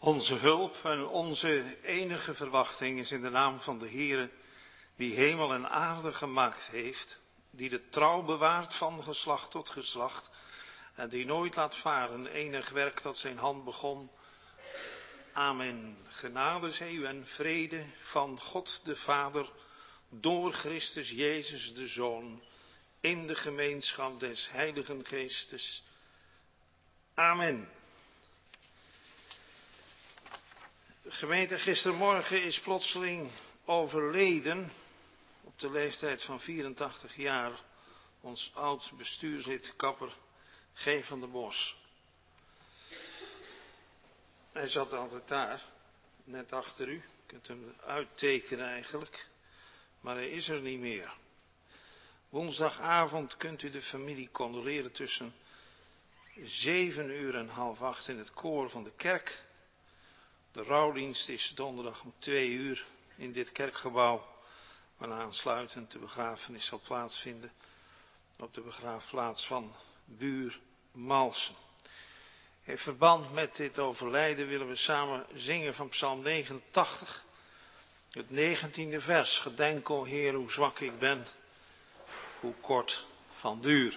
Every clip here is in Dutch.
Onze hulp en onze enige verwachting is in de naam van de Heere, die hemel en aarde gemaakt heeft, die de trouw bewaart van geslacht tot geslacht en die nooit laat varen enig werk dat zijn hand begon. Amen. Genade zij u en vrede van God de Vader, door Christus Jezus de Zoon, in de gemeenschap des Heiligen Geestes. Amen. Gemeente, gistermorgen is plotseling overleden, op de leeftijd van 84 jaar, ons oud bestuurslid kapper G. van der Bos. Hij zat altijd daar, net achter u, je kunt hem uittekenen eigenlijk, maar hij is er niet meer. Woensdagavond kunt u de familie condoleren tussen 7 uur en 7:30 in het koor van de kerk. De rouwdienst is donderdag om 2 uur in dit kerkgebouw, waarna aansluitend de begrafenis zal plaatsvinden op de begraafplaats van buur Malsen. In verband met dit overlijden willen we samen zingen van Psalm 89, het 19e vers. Gedenk, o Heer, hoe zwak ik ben, hoe kort van duur.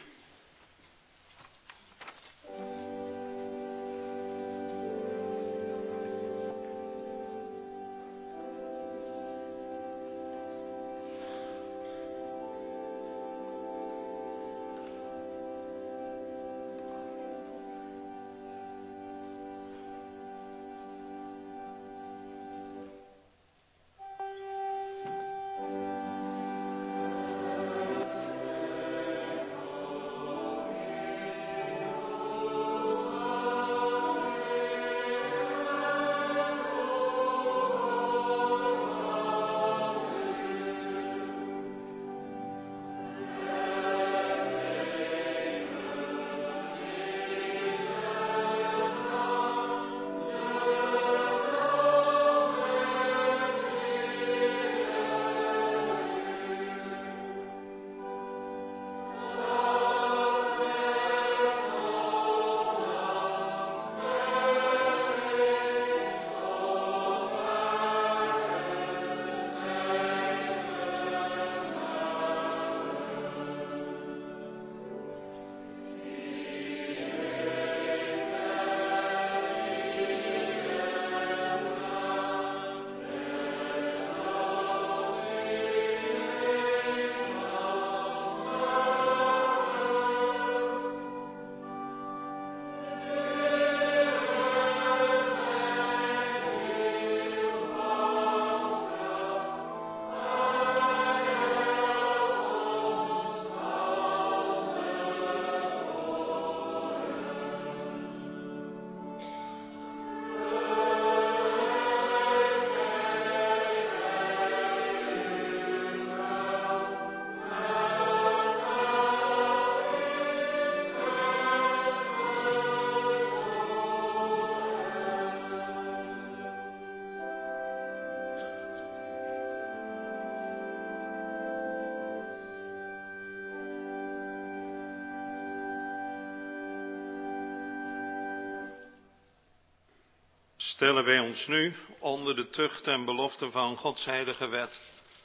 Stellen wij ons nu onder de tucht en belofte van Gods heilige wet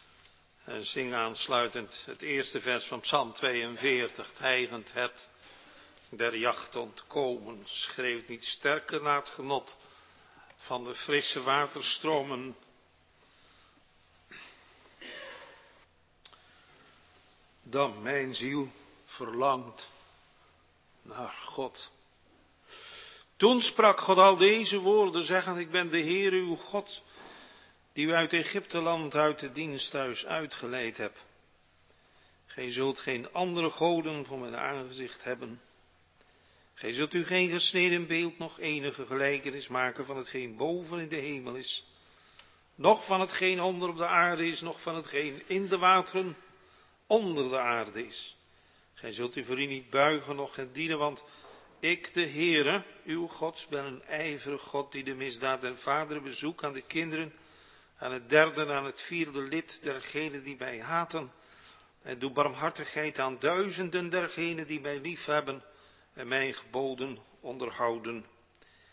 en zingen aansluitend het eerste vers van Psalm 42. Het hijgend hert der jacht ontkomen, schreeuwt niet sterker naar het genot van de frisse waterstromen. Dan mijn ziel verlangt naar God. Toen sprak God al deze woorden, zeggend: ik ben de Heer uw God, die u uit Egypteland, uit het diensthuis uitgeleid hebt. Gij zult geen andere goden voor mijn aangezicht hebben. Gij zult u geen gesneden beeld, nog enige gelijkenis maken van hetgeen boven in de hemel is, noch van hetgeen onder op de aarde is, noch van hetgeen in de wateren onder de aarde is. Gij zult u voor u niet buigen, noch hen dienen, want ik, de Heere, uw God, ben een ijverig God, die de misdaad der vaderen bezoekt aan de kinderen, aan het derde en aan het vierde lid dergenen die mij haten, en doe barmhartigheid aan duizenden dergenen die mij liefhebben en mijn geboden onderhouden.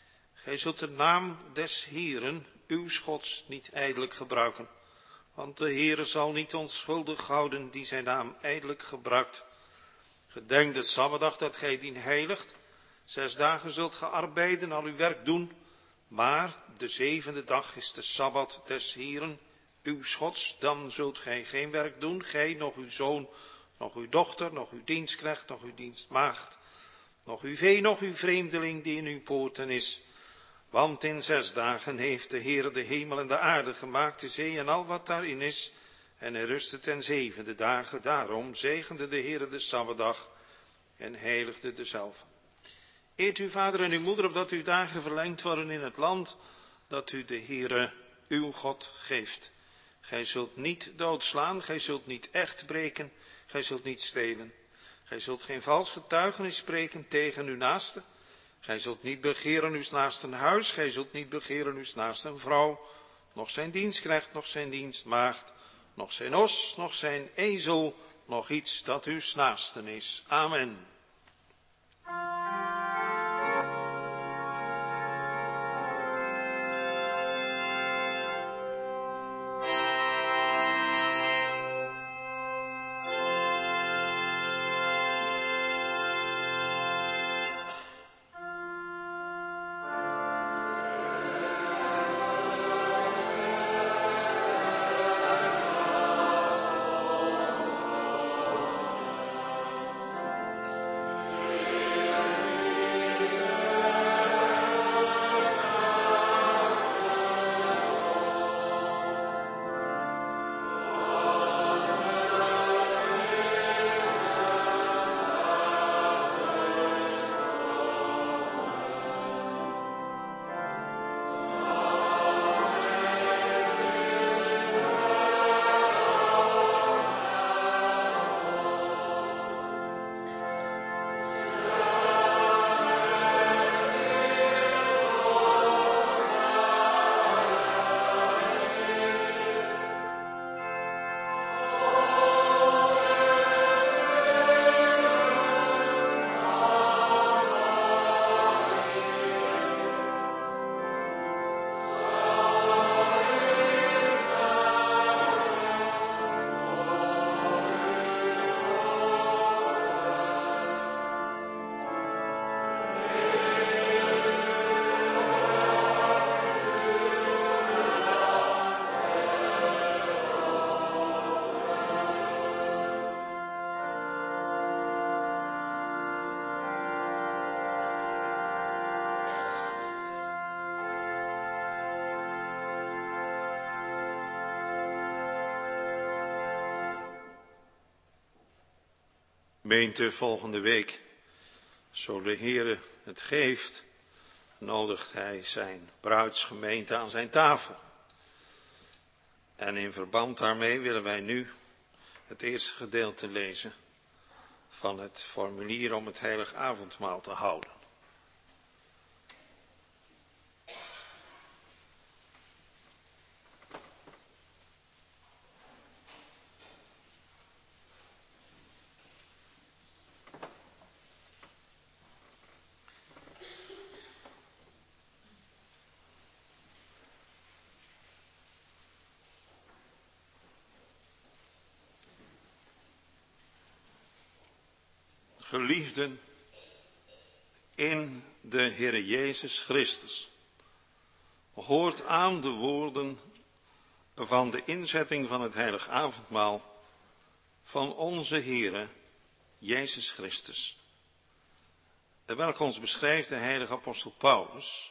Gij zult de naam des Heeren, uw Gods, niet ijdelijk gebruiken. Want de Heere zal niet onschuldig houden die zijn naam ijdelijk gebruikt. Gedenk de Sabbatdag dat gij dien heiligt. 6 dagen zult ge arbeiden, al uw werk doen. Maar de 7e dag is de Sabbat des Heeren, uw Gods. Dan zult gij geen werk doen, gij, nog uw zoon, nog uw dochter, nog uw dienstknecht, nog uw dienstmaagd, nog uw vee, nog uw vreemdeling die in uw poorten is. Want in 6 dagen heeft de Heere de hemel en de aarde gemaakt, de zee en al wat daarin is. En hij rustte ten 7e dagen. Daarom zegende de Heere de Sabbatdag en heiligde dezelve. Eert uw vader en uw moeder, opdat uw dagen verlengd worden in het land dat u de Heere uw God geeft. Gij zult niet doodslaan, gij zult niet echt breken, gij zult niet stelen. Gij zult geen vals getuigenis spreken tegen uw naaste. Gij zult niet begeren uw naaste huis, gij zult niet begeren uw naaste vrouw, nog zijn dienstknecht, nog zijn dienstmaagd, nog zijn os, nog zijn ezel, nog iets dat uw naasten is. Amen. Gemeente, volgende week, zo de Heere het geeft, nodigt hij zijn bruidsgemeente aan zijn tafel. En in verband daarmee willen wij nu het eerste gedeelte lezen van het formulier om het heilig avondmaal te houden. Geliefden in de Heere Jezus Christus, hoort aan de woorden van de inzetting van het heilig avondmaal van onze Heere Jezus Christus. Welke ons beschrijft de heilige apostel Paulus.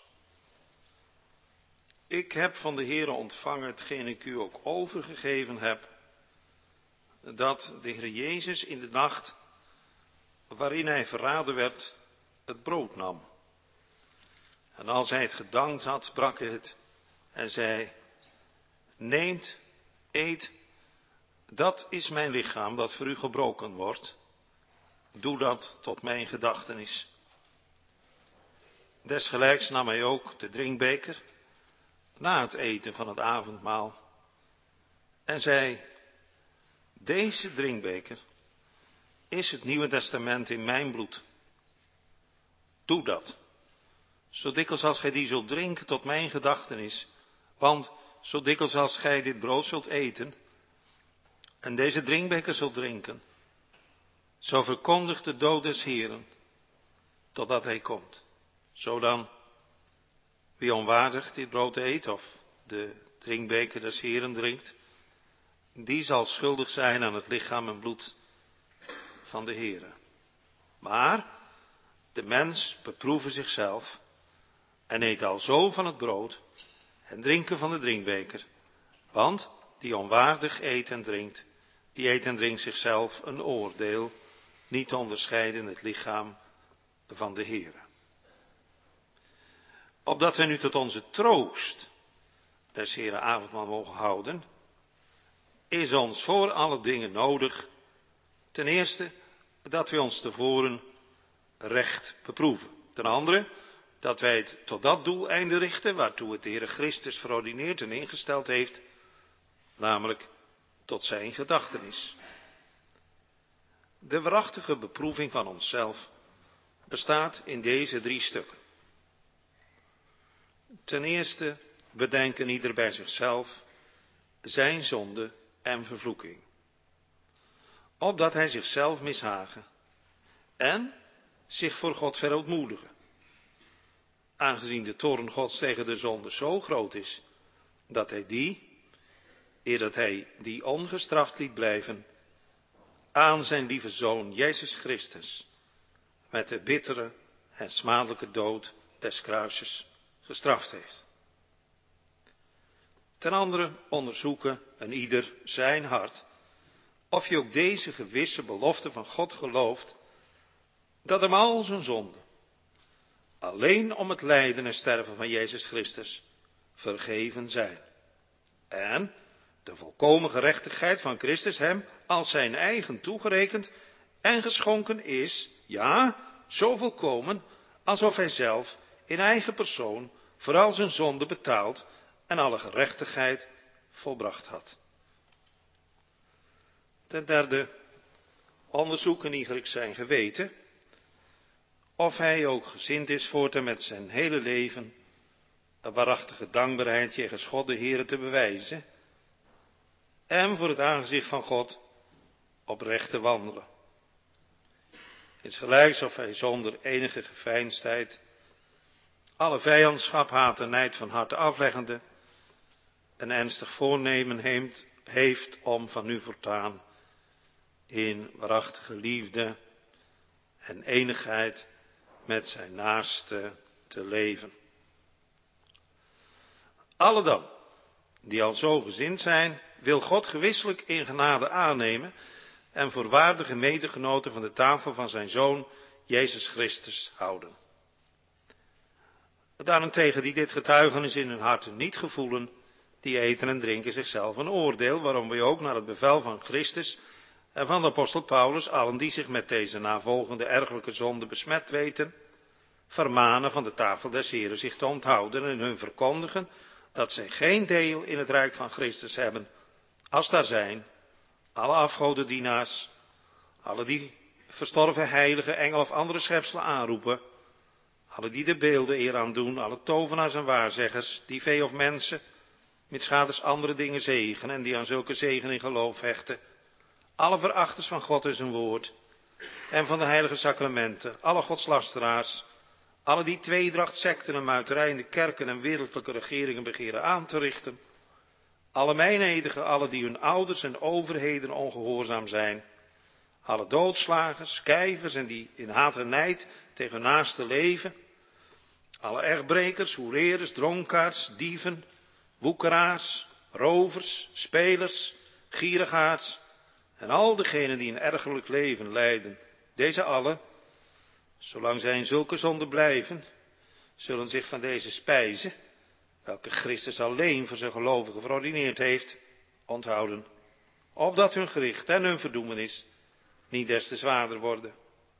Ik heb van de Heere ontvangen hetgeen ik u ook overgegeven heb, dat de Heer Jezus in de nacht waarin hij verraden werd, het brood nam. En als hij het gedankt had, brak hij het en zei: neemt, eet, dat is mijn lichaam dat voor u gebroken wordt. Doe dat tot mijn gedachtenis. Desgelijks nam hij ook de drinkbeker na het eten van het avondmaal en zei: deze drinkbeker is het Nieuwe Testament in mijn bloed. Doe dat, zo dikwijls als gij die zult drinken tot mijn gedachtenis, want zo dikwijls als gij dit brood zult eten en deze drinkbeker zult drinken, zo verkondigt de dood des Heeren, totdat hij komt. Zo dan, wie onwaardig dit brood eet of de drinkbeker des Heeren drinkt, die zal schuldig zijn aan het lichaam en bloed van de Heere. Maar de mens beproeve zichzelf en eet alzo van het brood en drinken van de drinkbeker. Want die onwaardig eet en drinkt, die eet en drinkt zichzelf een oordeel, niet te onderscheiden het lichaam van de Heere. Opdat wij nu tot onze troost des Heere avondmaal mogen houden, is ons voor alle dingen nodig, ten eerste, dat wij ons tevoren recht beproeven. Ten andere, dat wij het tot dat doeleinde richten, waartoe het de Heere Christus verordineerd en ingesteld heeft, namelijk tot zijn gedachtenis. De waarachtige beproeving van onszelf bestaat in deze 3 stukken. Ten eerste, bedenken ieder bij zichzelf zijn zonde en vervloeking, opdat hij zichzelf mishagen en zich voor God verootmoedigen, aangezien de toorn Gods tegen de zonde zo groot is, dat hij eer dat hij die ongestraft liet blijven, aan zijn lieve Zoon Jezus Christus met de bittere en smadelijke dood des kruises gestraft heeft. Ten andere onderzoeken een ieder zijn hart, of je ook deze gewisse belofte van God gelooft, dat hem al zijn zonden, alleen om het lijden en sterven van Jezus Christus, vergeven zijn. En de volkomen gerechtigheid van Christus hem als zijn eigen toegerekend en geschonken is, ja, zo volkomen, alsof hij zelf in eigen persoon voor al zijn zonde betaald en alle gerechtigheid volbracht had. Ten derde, onderzoeken ieder zijn geweten, of hij ook gezind is voortaan met zijn hele leven een waarachtige dankbaarheid jegens God de Heere te bewijzen en voor het aangezicht van God oprecht te wandelen. Insgelijks of hij zonder enige geveinsdheid alle vijandschap, haat en nijd van harte afleggende een ernstig voornemen heeft om van nu voortaan in waarachtige liefde en enigheid met zijn naaste te leven. Alle dan, die al zo gezind zijn, wil God gewisselijk in genade aannemen en voor waardige medegenoten van de tafel van zijn Zoon Jezus Christus houden. Daarentegen die dit getuigenis in hun harten niet gevoelen, die eten en drinken zichzelf een oordeel, waarom wij ook naar het bevel van Christus en van de apostel Paulus, allen die zich met deze navolgende ergelijke zonde besmet weten, vermanen van de tafel des Heren zich te onthouden en hun verkondigen dat zij geen deel in het rijk van Christus hebben, als daar zijn alle afgodendienaars, alle die verstorven heiligen, engel of andere schepselen aanroepen, alle die de beelden eer aan doen, alle tovenaars en waarzeggers, die vee of mensen, mitsgaders andere dingen zegenen en die aan zulke zegen in geloof hechten, alle verachters van God en zijn woord en van de heilige sacramenten, alle godslasteraars, alle die tweedracht, sekten en muiterij in de kerken en wereldlijke regeringen begeren aan te richten, alle meineedigen, alle die hun ouders en overheden ongehoorzaam zijn, alle doodslagers, kijvers en die in haat en nijd tegen hun naaste leven, alle echtbrekers, hoereerders, dronkaards, dieven, woekeraars, rovers, spelers, gierigaards en al degenen die een ergerlijk leven leiden. Deze allen, zolang zij in zulke zonde blijven, zullen zich van deze spijze, welke Christus alleen voor zijn gelovigen verordineerd heeft, onthouden, opdat hun gericht en hun verdoemenis niet des te zwaarder worden.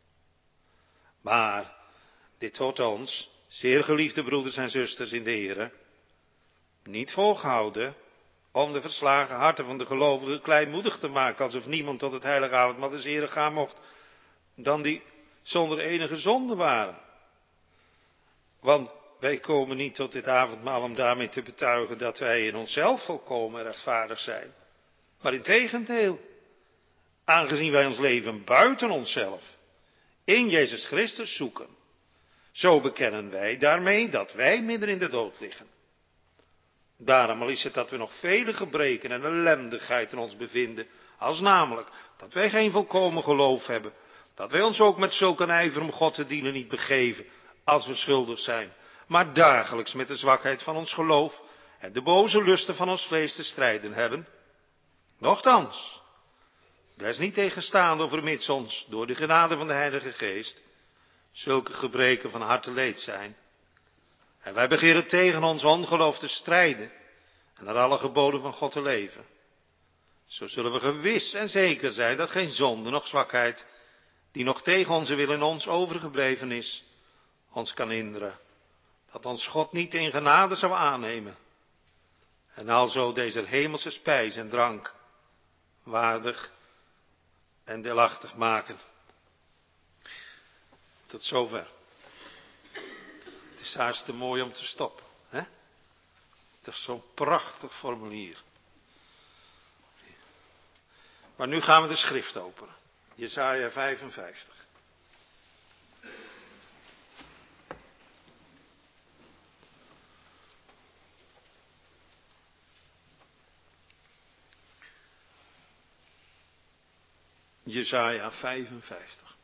Maar dit wordt ons, zeer geliefde broeders en zusters in de Here, niet volgehouden om de verslagen harten van de gelovigen kleinmoedig te maken, alsof niemand tot het heilige avondmaal des Heren gaan mocht, dan die zonder enige zonde waren. Want Wij komen niet tot dit avondmaal om daarmee te betuigen dat wij in onszelf volkomen rechtvaardig zijn. Maar integendeel, aangezien wij ons leven buiten onszelf, in Jezus Christus zoeken, zo bekennen wij daarmee dat wij midden in de dood liggen. Daarom al is het dat we nog vele gebreken en ellendigheid in ons bevinden, als namelijk dat wij geen volkomen geloof hebben, dat wij ons ook met zulke ijver om God te dienen niet begeven, als we schuldig zijn, maar dagelijks met de zwakheid van ons geloof en de boze lusten van ons vlees te strijden hebben. Nochtans, desniettegenstaande vermits ons door de genade van de Heilige Geest zulke gebreken van harte leed zijn. En wij begeren tegen ons ongeloof te strijden en naar alle geboden van God te leven. Zo zullen we gewis en zeker zijn dat geen zonde noch zwakheid, die nog tegen onze wil in ons overgebleven is, ons kan hinderen. Dat ons God niet in genade zou aannemen. En alzo deze hemelse spijs en drank waardig en deelachtig maken. Tot zover. Het is haast te mooi om te stoppen. Hè? Het is zo'n prachtig formulier. Maar nu gaan we de schrift openen. Jesaja 55. Jesaja 55.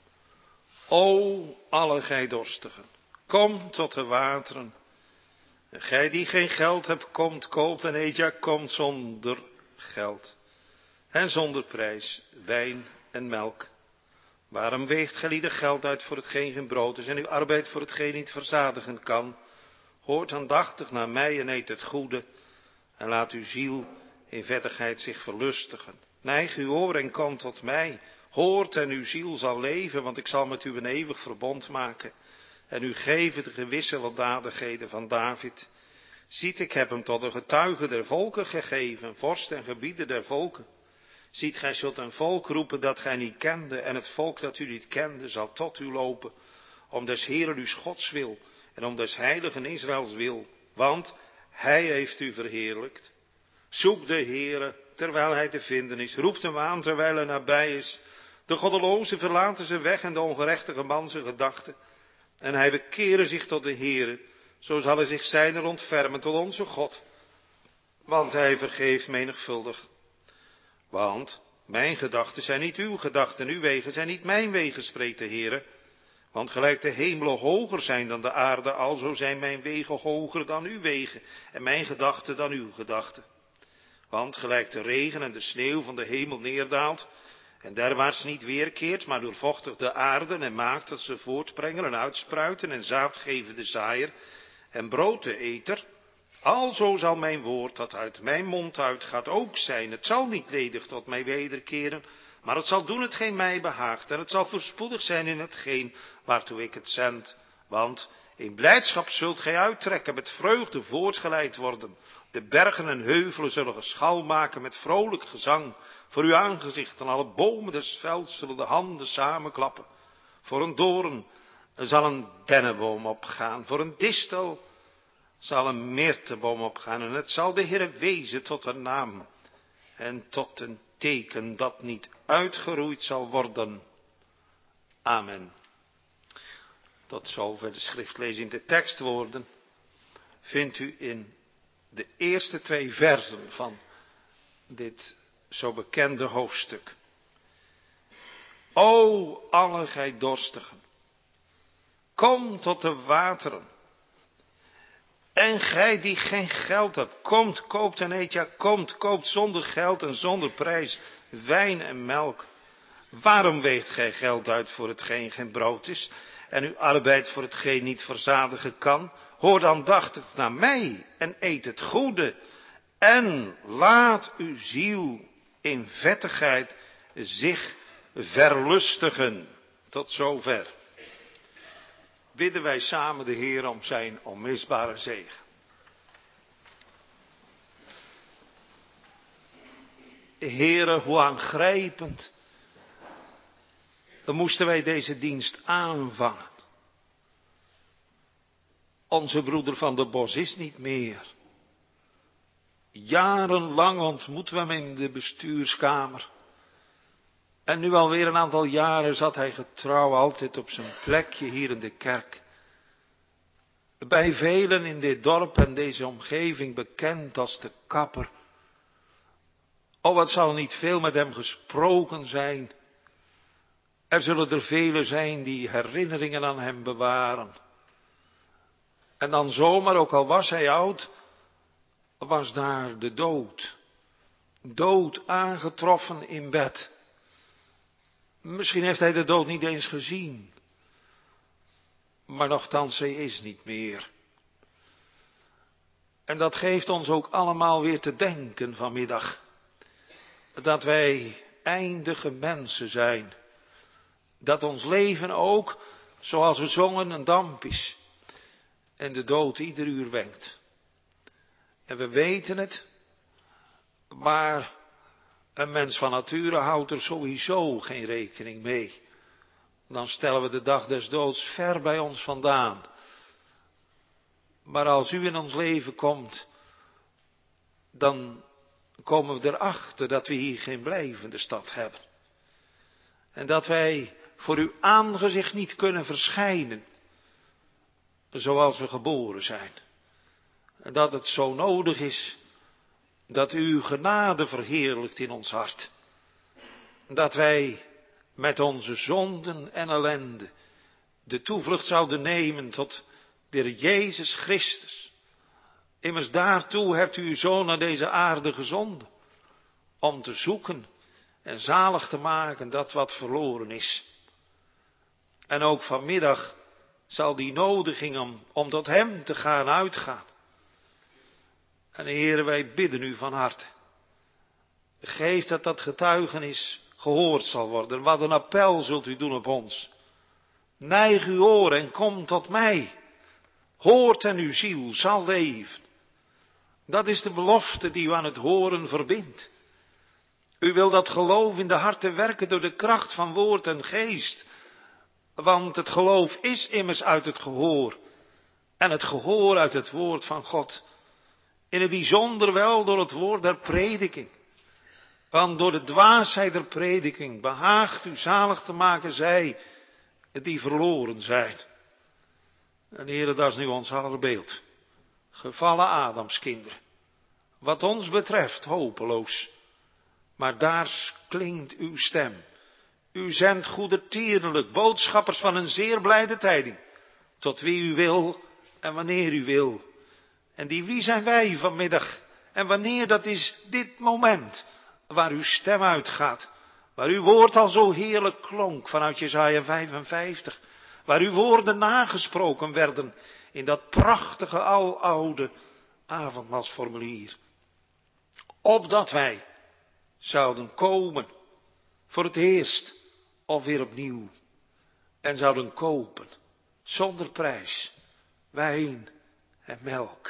O, alle gij dorstigen, kom tot de wateren. En gij die geen geld hebt, komt, koopt en eet, ja, komt zonder geld. En zonder prijs, wijn en melk. Waarom weegt gij lieden geld uit voor hetgeen geen brood is en uw arbeid voor hetgeen niet verzadigen kan? Hoort aandachtig naar mij en eet het goede en laat uw ziel in vettigheid zich verlustigen. Neig uw oor en kom tot mij. Hoort en uw ziel zal leven, want ik zal met u een eeuwig verbond maken en u geven de gewisse weldadigheden van David. Ziet, ik heb hem tot een getuige der volken gegeven, vorst en gebieder der volken. Ziet, gij zult een volk roepen dat gij niet kende, en het volk dat u niet kende zal tot u lopen, om des Heeren uw Gods wil, en om des heiligen Israëls wil, want hij heeft u verheerlijkt. Zoek de Heere, terwijl hij te vinden is, roept hem aan terwijl hij nabij is. De goddeloze verlaten zijn weg en de ongerechtige man zijn gedachten, en hij bekeren zich tot de Heere, zo zal hij zich zijner ontfermen tot onze God, want hij vergeeft menigvuldig. Want mijn gedachten zijn niet uw gedachten, uw wegen zijn niet mijn wegen, spreekt de Heere. Want gelijk de hemelen hoger zijn dan de aarde, alzo zijn mijn wegen hoger dan uw wegen, en mijn gedachten dan uw gedachten. Want gelijk de regen en de sneeuw van de hemel neerdaalt, en derwaarts niet weerkeert, maar doorvochtigt de aarde en maakt dat ze voortbrengen en uitspruiten en zaad geven de zaaier en brood de eter, alzo zal mijn woord dat uit mijn mond uitgaat ook zijn. Het zal niet ledig tot mij wederkeren, maar het zal doen hetgeen mij behaagt. En het zal voorspoedig zijn in hetgeen waartoe ik het zend. Want in blijdschap zult gij uittrekken, met vreugde voortgeleid worden. De bergen en heuvelen zullen geschal maken met vrolijk gezang. Voor uw aangezicht en alle bomen des velds zullen de handen samenklappen. Voor een doorn zal een dennenboom opgaan, voor een distel zal een myrteboom opgaan, en het zal de Heere wezen tot een naam en tot een teken dat niet uitgeroeid zal worden. Amen. Tot zover de schriftlezing. De tekstwoorden vindt u in de eerste 2 versen van dit zo bekende hoofdstuk. O, alle gij dorstigen, kom tot de wateren. En gij die geen geld hebt, komt, koopt en eet, ja, komt, koopt zonder geld en zonder prijs, wijn en melk. Waarom weegt gij geld uit voor hetgeen geen brood is, en uw arbeid voor hetgeen niet verzadigen kan? Hoor dan aandachtig naar mij en eet het goede, en laat uw ziel in vettigheid zich verlustigen. Tot zover. Bidden wij samen de Heer om zijn onmisbare zegen. Heere, hoe aangrijpend dan moesten wij deze dienst aanvangen. Onze broeder van der Bos is niet meer. Jarenlang ontmoeten we hem in de bestuurskamer. En nu alweer een aantal jaren zat hij getrouw altijd op zijn plekje hier in de kerk. Bij velen in dit dorp en deze omgeving bekend als de kapper. Oh, het zal niet veel met hem gesproken zijn. Er zullen er velen zijn die herinneringen aan hem bewaren. En dan zomaar, ook al was hij oud, was daar de dood. Dood aangetroffen in bed. Misschien heeft hij de dood niet eens gezien. Maar nochtans, hij is niet meer. En dat geeft ons ook allemaal weer te denken vanmiddag. Dat wij eindige mensen zijn. Dat ons leven ook, zoals we zongen, een damp is. En de dood ieder uur wenkt. En we weten het, maar een mens van nature houdt er sowieso geen rekening mee. Dan stellen we de dag des doods ver bij ons vandaan. Maar als u in ons leven komt, dan komen we erachter dat we hier geen blijvende stad hebben. En dat wij voor uw aangezicht niet kunnen verschijnen, zoals we geboren zijn. En dat het zo nodig is dat u uw genade verheerlijkt in ons hart. Dat wij met onze zonden en ellende de toevlucht zouden nemen tot de Heer Jezus Christus. Immers daartoe hebt u uw Zoon naar deze aarde gezonden. Om te zoeken en zalig te maken dat wat verloren is. En ook vanmiddag zal die nodiging om tot hem te gaan uitgaan. En Heere, wij bidden u van harte. Geef dat dat getuigenis gehoord zal worden. Wat een appel zult u doen op ons. Neig uw oor en kom tot mij. Hoort en uw ziel zal leven. Dat is de belofte die u aan het horen verbindt. U wil dat geloof in de harten werken door de kracht van woord en geest. Want het geloof is immers uit het gehoor. En het gehoor uit het woord van God. In het bijzonder wel door het woord der prediking. Want door de dwaasheid der prediking behaagt u zalig te maken zij die verloren zijn. En Heere, dat is nu ons aller beeld. Gevallen Adamskinderen. Wat ons betreft hopeloos. Maar daar klinkt uw stem. U zendt goedertierlijk boodschappers van een zeer blijde tijding. Tot wie u wil en wanneer u wil. En die wie zijn wij vanmiddag? En wanneer, dat is dit moment waar uw stem uitgaat. Waar uw woord al zo heerlijk klonk vanuit Jesaja 55. Waar uw woorden nagesproken werden in dat prachtige aloude avondmaalsformulier. Opdat wij zouden komen voor het eerst of weer opnieuw. En zouden kopen zonder prijs wijn en melk.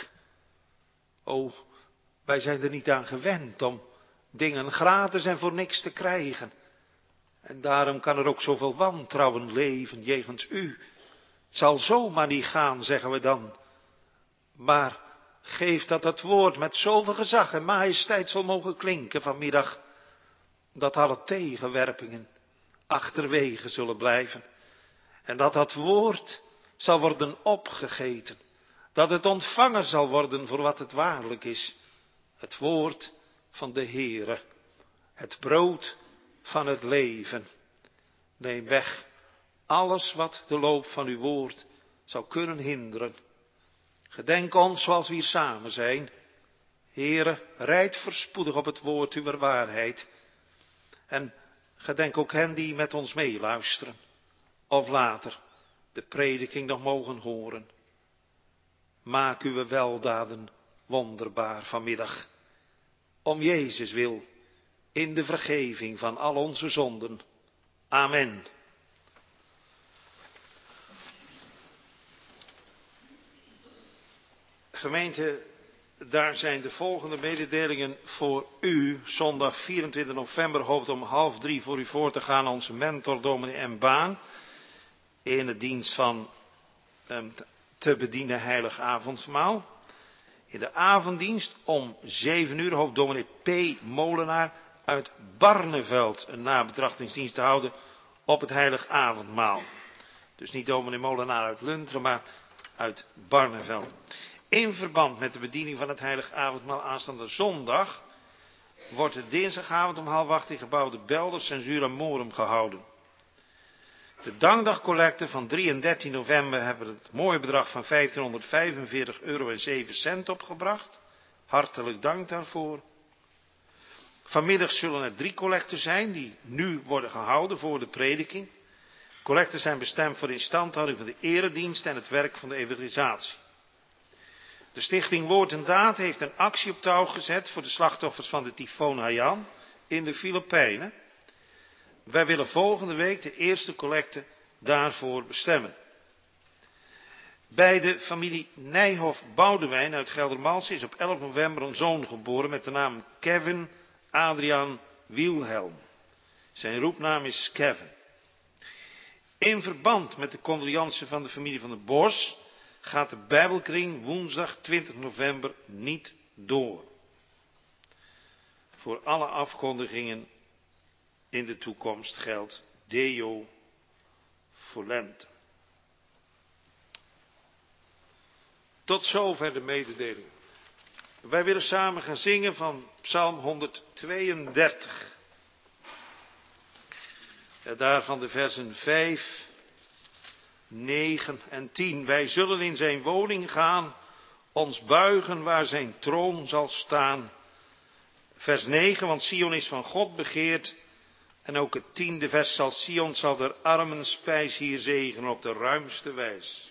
O, wij zijn er niet aan gewend om dingen gratis en voor niks te krijgen. En daarom kan er ook zoveel wantrouwen leven jegens u. Het zal zomaar niet gaan, zeggen we dan. Maar geef dat het woord met zoveel gezag en majesteit zal mogen klinken vanmiddag. Dat alle tegenwerpingen achterwege zullen blijven. En dat dat woord zal worden opgegeten. Dat het ontvangen zal worden voor wat het waarlijk is. Het woord van de Heere. Het brood van het leven. Neem weg alles wat de loop van uw woord zou kunnen hinderen. Gedenk ons zoals we hier samen zijn. Heere, rijd verspoedig op het woord uw waarheid. En gedenk ook hen die met ons meeluisteren. Of later de prediking nog mogen horen. Maak uw weldaden wonderbaar vanmiddag. Om Jezus wil, in de vergeving van al onze zonden. Amen. Gemeente, daar zijn de volgende mededelingen voor u. Zondag 24 november hoopt om 14:30 voor u voor te gaan onze mentor dominee M. Baan. In de dienst van te bedienen heilig avondmaal. In de avonddienst om 7 uur hoopt dominee P. Molenaar uit Barneveld een nabetrachtingsdienst te houden op het heilig avondmaal. Dus niet dominee Molenaar uit Lunteren, maar uit Barneveld. In verband met de bediening van het heilig avondmaal aanstaande zondag wordt de dinsdagavond om 7:30 in gebouw de Belder Censura Morum gehouden. De dankdagcollecte van 3 en 13 november hebben het mooie bedrag van €1545,07 opgebracht. Hartelijk dank daarvoor. Vanmiddag zullen er 3 collecten zijn die nu worden gehouden voor de prediking. Collecten zijn bestemd voor de instandhouding van de eredienst en het werk van de evangelisatie. De stichting Woord en Daad heeft een actie op touw gezet voor de slachtoffers van de tyfoon Haiyan in de Filipijnen. Wij willen volgende week de eerste collecte daarvoor bestemmen. Bij de familie Nijhoff-Boudewijn uit Geldermalsen is op 11 november een zoon geboren met de naam Kevin Adriaan Wilhelm. Zijn roepnaam is Kevin. In verband met de condoleantie van de familie van der Bos gaat de Bijbelkring woensdag 20 november niet door. Voor alle afkondigingen in de toekomst geldt Deo volente. Tot zover de mededeling. Wij willen samen gaan zingen van Psalm 132. Daarvan de versen 5, 9 en 10. Wij zullen in zijn woning gaan, ons buigen waar zijn troon zal staan. Vers 9, want Sion is van God begeerd. En ook het 10e vers zal Sion zal der armen spijs hier zegenen op de ruimste wijs.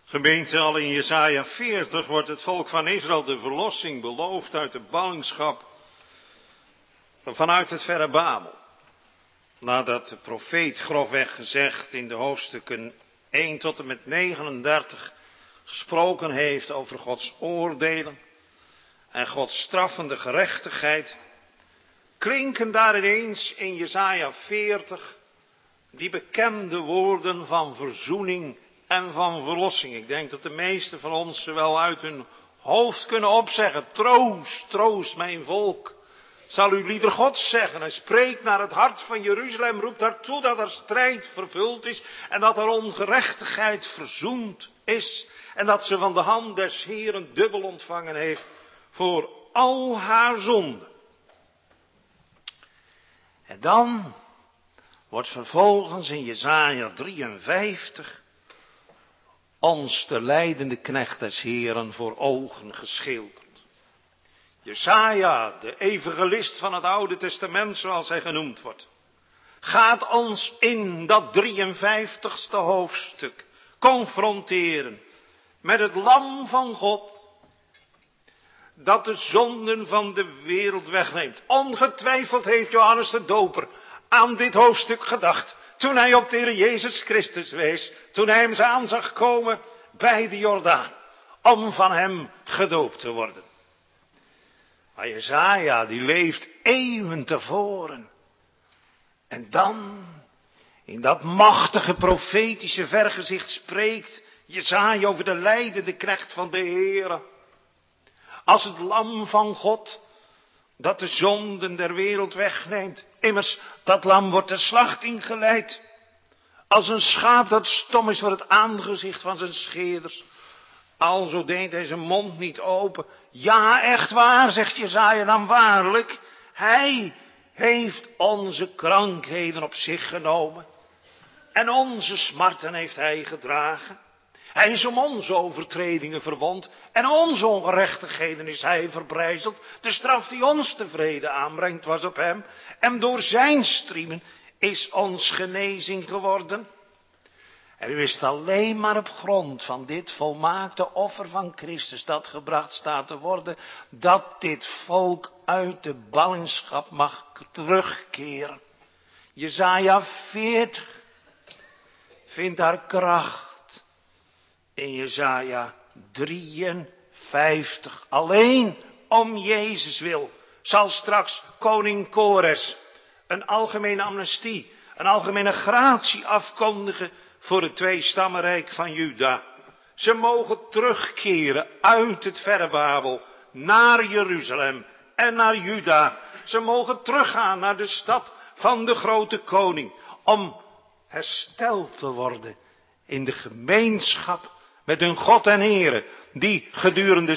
Gemeente, al in Jesaja 40 wordt het volk van Israël de verlossing beloofd uit de ballingschap vanuit het verre Babel. Nadat de profeet grofweg gezegd in de hoofdstukken 1 tot en met 39 gesproken heeft over Gods oordelen en Gods straffende gerechtigheid, klinken daar ineens in Jesaja 40 die bekende woorden van verzoening en van verlossing. Ik denk dat de meesten van ons ze wel uit hun hoofd kunnen opzeggen. Troost, troost mijn volk. Zal uw lieder Gods zeggen. Hij spreekt naar het hart van Jeruzalem, roept daartoe dat er strijd vervuld is en dat er ongerechtigheid verzoend is. En dat ze van de hand des Heeren dubbel ontvangen heeft voor al haar zonden. En dan wordt vervolgens in Jesaja 53 ons de lijdende knecht des Heeren voor ogen geschilderd. Jesaja, de evangelist van het Oude Testament zoals hij genoemd wordt, gaat ons in dat 53ste hoofdstuk confronteren met het lam van God dat de zonden van de wereld wegneemt. Ongetwijfeld heeft Johannes de Doper aan dit hoofdstuk gedacht toen hij op de Heer Jezus Christus wees, toen hij hem aan zag komen bij de Jordaan, om van hem gedoopt te worden. Maar Jesaja, die leeft eeuwen tevoren. En dan, in dat machtige profetische vergezicht spreekt Jesaja over de lijdende knecht van de Heere. Als het lam van God, dat de zonden der wereld wegneemt. Immers, dat lam wordt de slachting geleid. Als een schaap dat stom is voor het aangezicht van zijn scheerders. Alzo deed hij zijn mond niet open. Ja, echt waar, zegt Jesaja dan waarlijk. Hij heeft onze krankheden op zich genomen. En onze smarten heeft hij gedragen. Hij is om onze overtredingen verwond. En onze ongerechtigheden is hij verbrijzeld. De straf die ons tevreden aanbrengt was op hem. En door zijn striemen is ons genezing geworden. En u wist alleen maar op grond van dit volmaakte offer van Christus dat gebracht staat te worden, dat dit volk uit de ballingschap mag terugkeren. Jesaja 40 vindt haar kracht in Jesaja 53. Alleen om Jezus wil zal straks koning Kores een algemene amnestie, een algemene gratie afkondigen voor het tweestammenrijk van Juda. Ze mogen terugkeren uit het verre Babel naar Jeruzalem en naar Juda. Ze mogen teruggaan naar de stad van de grote koning om hersteld te worden in de gemeenschap met hun God en Heere, die gedurende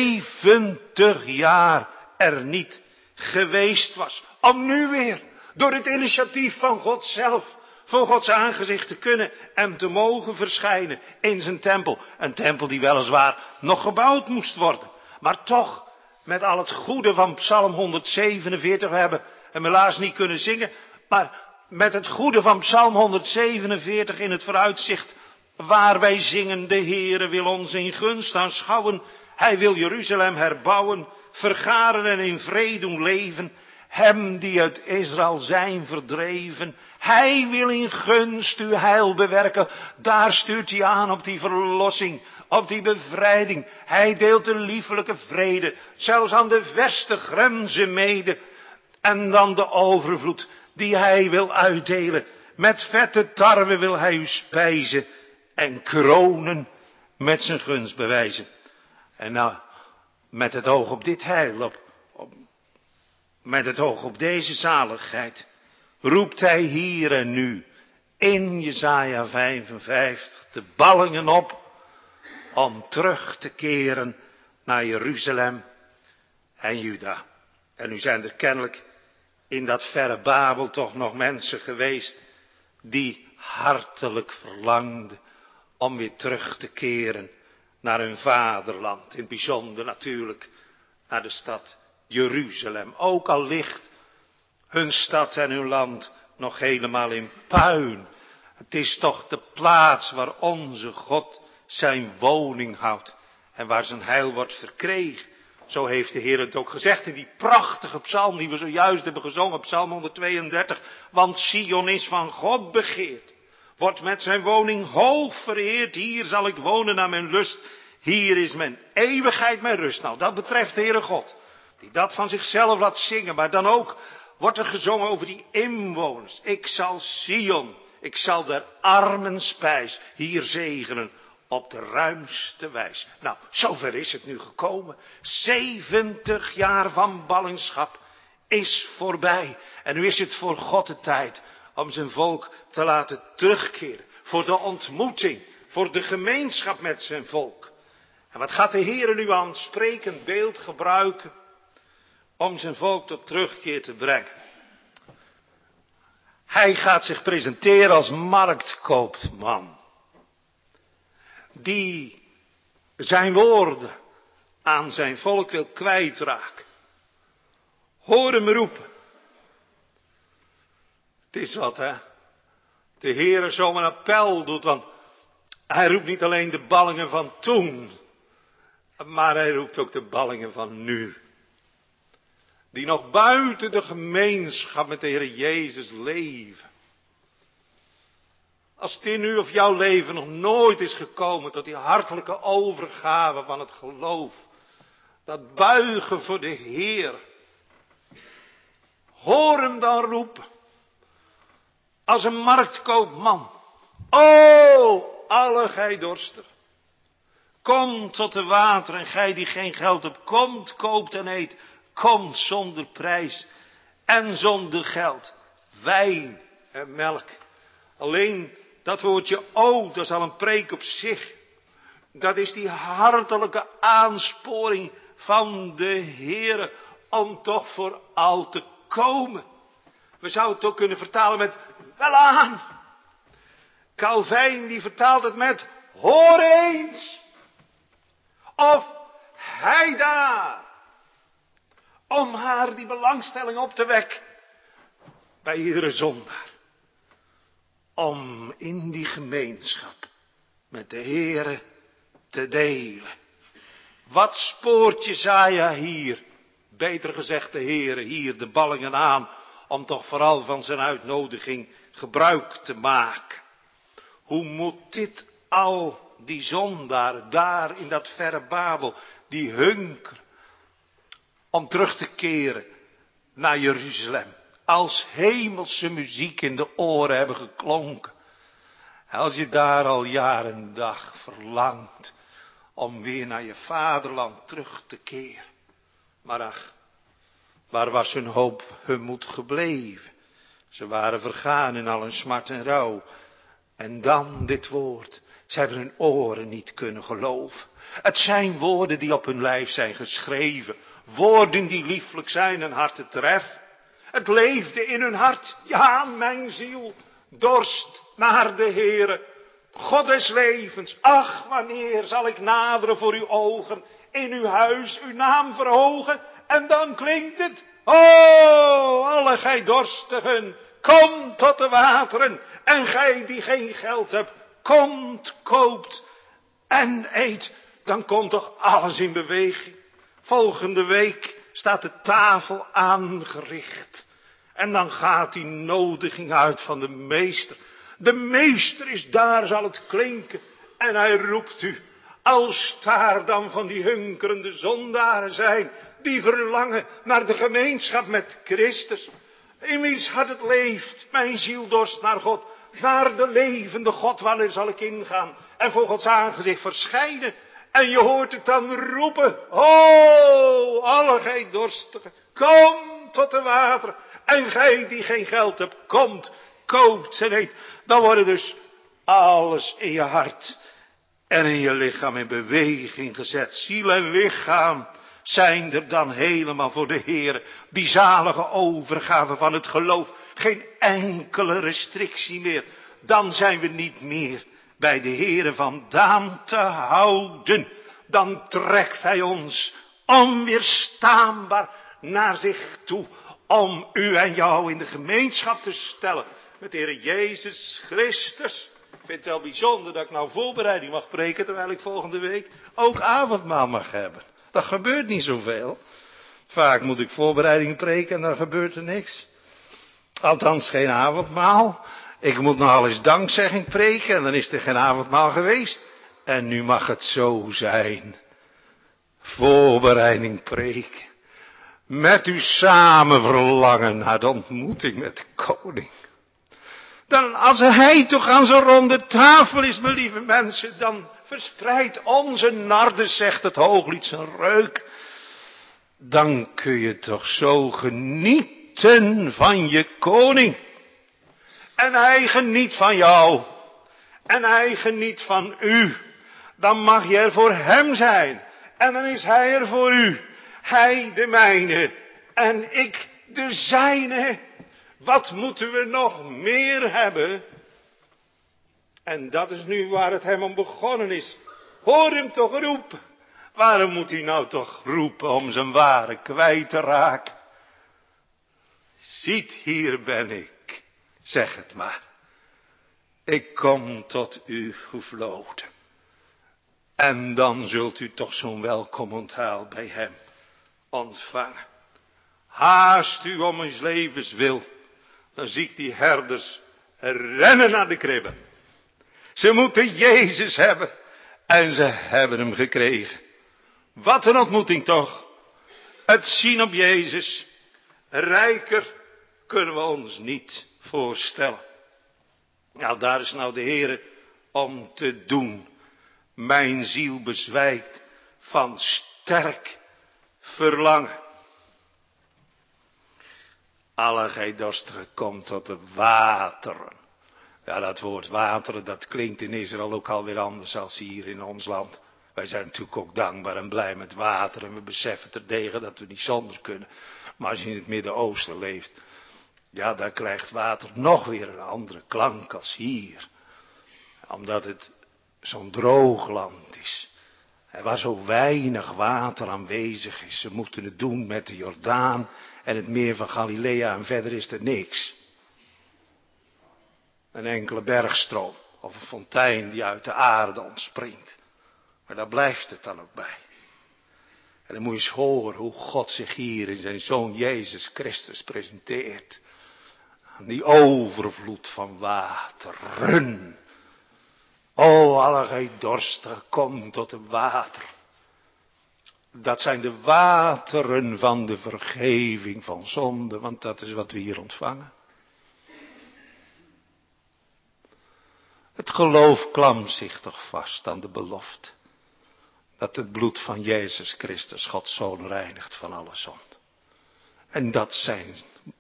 70 jaar er niet geweest was. Om nu weer door het initiatief van God zelf voor Gods aangezicht te kunnen en te mogen verschijnen in zijn tempel. Een tempel die weliswaar nog gebouwd moest worden. Maar toch, met al het goede van Psalm 147, we hebben hem helaas niet kunnen zingen. Maar met het goede van Psalm 147 in het vooruitzicht, waar wij zingen, de Heere wil ons in gunst aanschouwen. Hij wil Jeruzalem herbouwen, vergaren en in vrede doen leven. Hem die uit Israël zijn verdreven. Hij wil in gunst uw heil bewerken. Daar stuurt hij aan op die verlossing, op die bevrijding. Hij deelt de liefelijke vrede, zelfs aan de verste grenzen mede. En dan de overvloed die hij wil uitdelen. Met vette tarwe wil hij u spijzen en kronen met zijn gunst bewijzen. En nou, met het oog op dit heil, met het oog op deze zaligheid, roept hij hier en nu in Jesaja 55 de ballingen op om terug te keren naar Jeruzalem en Juda. En nu zijn er kennelijk in dat verre Babel toch nog mensen geweest die hartelijk verlangden om weer terug te keren naar hun vaderland. In het bijzonder natuurlijk naar de stad Jeruzalem. Ook al ligt hun stad en hun land nog helemaal in puin. Het is toch de plaats waar onze God zijn woning houdt en waar zijn heil wordt verkregen. Zo heeft de Heer het ook gezegd in die prachtige psalm die we zojuist hebben gezongen, psalm 132. Want Sion is van God begeerd, wordt met zijn woning hoog vereerd. Hier zal ik wonen naar mijn lust, hier is mijn eeuwigheid mijn rust. Nou, dat betreft de Heere God, die dat van zichzelf laat zingen. Maar dan ook wordt er gezongen over die inwoners. Ik zal Sion, ik zal der armen spijs hier zegenen op de ruimste wijs. Nou, zover is het nu gekomen. 70 jaar van ballingschap is voorbij. En nu is het voor God de tijd om zijn volk te laten terugkeren. Voor de ontmoeting, voor de gemeenschap met zijn volk. En wat gaat de Heer nu aan sprekend beeld gebruiken om zijn volk tot terugkeer te brengen? Hij gaat zich presenteren als marktkoopman, die zijn woorden aan zijn volk wil kwijtraken. Hoor hem roepen. Het is wat, hè. De Heere zo een appel doet, want hij roept niet alleen de ballingen van toen, maar hij roept ook de ballingen van nu. Die nog buiten de gemeenschap met de Heer Jezus leven. Als het in u of jouw leven nog nooit is gekomen tot die hartelijke overgave van het geloof. Dat buigen voor de Heer. Hoor hem dan roepen. Als een marktkoopman. O, alle gij dorster. Kom tot de wateren, gij die geen geld hebt. Komt, koopt en eet. Komt zonder prijs en zonder geld. Wijn en melk. Alleen dat woordje o, dat is al een preek op zich. Dat is die hartelijke aansporing van de Heere om toch vooral te komen. We zouden het ook kunnen vertalen met welaan. Calvijn die vertaalt het met hoor eens. Of hij daar. Om haar die belangstelling op te wekken bij iedere zondaar. Om in die gemeenschap met de Heere te delen. Wat spoort Jesaja hier? Beter gezegd de Heere hier de ballingen aan. Om toch vooral van zijn uitnodiging gebruik te maken. Hoe moet dit al die zondaar daar in dat verre Babel. Die hunker. Om terug te keren naar Jeruzalem. Als hemelse muziek in de oren hebben geklonken. Als je daar al jaar en dag verlangt om weer naar je vaderland terug te keren. Maar ach, waar was hun hoop, hun moed gebleven? Ze waren vergaan in al hun smart en rouw. En dan dit woord. Ze hebben hun oren niet kunnen geloven. Het zijn woorden die op hun lijf zijn geschreven. Woorden die lieflijk zijn en harten treffen. Het leefde in hun hart. Ja, mijn ziel dorst naar de Heere. God des levens. Ach, wanneer zal ik naderen voor uw ogen. In uw huis uw naam verhogen. En dan klinkt het. O, alle gij dorstigen. Kom tot de wateren. En gij die geen geld hebt. Komt, koopt en eet. Dan komt toch alles in beweging. Volgende week staat de tafel aangericht. En dan gaat die nodiging uit van de meester. De meester is daar, zal het klinken. En hij roept u. Als daar dan van die hunkerende zondaren zijn. Die verlangen naar de gemeenschap met Christus. In wiens hart het leeft. Mijn ziel dorst naar God. Naar de levende God. Wanneer zal ik ingaan. En voor Gods aangezicht verschijnen. En je hoort het dan roepen. O, alle gij dorstigen. Kom tot de wateren. En gij die geen geld hebt. Komt, koopt en eet. Dan wordt dus alles in je hart. En in je lichaam in beweging gezet. Ziel en lichaam zijn er dan helemaal voor de Heer. Die zalige overgave van het geloof. Geen enkele restrictie meer. Dan zijn we niet meer bij de Heere vandaan te houden. Dan trekt hij ons onweerstaanbaar naar zich toe. Om u en jou in de gemeenschap te stellen met de Heere Jezus Christus. vind het wel bijzonder dat ik nou voorbereiding mag preken, terwijl ik volgende week ook avondmaal mag hebben. Dat gebeurt niet zoveel. Vaak moet ik voorbereiding preken en dan gebeurt er niks. Althans geen avondmaal. Ik moet nog eens dankzegging preken en dan is er geen avondmaal geweest. En nu mag het zo zijn. Voorbereiding preken. Met u samen verlangen naar de ontmoeting met de koning. Dan als hij toch aan zijn ronde tafel is, mijn lieve mensen, dan verspreidt onze nardes, zegt het Hooglied, zijn reuk. Dan kun je toch zo genieten van je koning. En hij geniet van jou. En hij geniet van u. Dan mag je er voor hem zijn. En dan is hij er voor u. Hij de mijne. En ik de zijne. Wat moeten we nog meer hebben? En dat is nu waar het hem om begonnen is. Hoor hem toch roepen. Waarom moet hij nou toch roepen om zijn ware kwijt te raken? Ziet, hier ben ik. Zeg het maar. Ik kom tot u gevloden. En dan zult u toch zo'n welkom onthaal bij hem ontvangen. Haast u om uw levens wil. Dan zie ik die herders rennen naar de kribben. Ze moeten Jezus hebben. En ze hebben hem gekregen. Wat een ontmoeting toch. Het zien op Jezus. Rijker kunnen we ons niet voorstellen. Nou, daar is nou de Heere om te doen. Mijn ziel bezwijkt van sterk verlangen. Alle gij dorstigen, komt tot de wateren. Ja, dat woord wateren, dat klinkt in Israël ook alweer anders als hier in ons land. Wij zijn natuurlijk ook dankbaar en blij met water en we beseffen terdege dat we niet zonder kunnen. Maar als je in het Midden-Oosten leeft, ja, daar krijgt water nog weer een andere klank als hier. Omdat het zo'n droog land is. En waar zo weinig water aanwezig is. Ze moeten het doen met de Jordaan en het meer van Galilea en verder is er niks. Een enkele bergstroom of een fontein die uit de aarde ontspringt. Maar daar blijft het dan ook bij. En dan moet je eens horen hoe God zich hier in zijn Zoon Jezus Christus presenteert. Aan die overvloed van wateren. O, alle gij dorstigen, kom tot de water. Dat zijn de wateren van de vergeving van zonde, want dat is wat we hier ontvangen. Het geloof klampt zich toch vast aan de belofte. Dat het bloed van Jezus Christus Gods Zoon reinigt van alle zonde. En dat zijn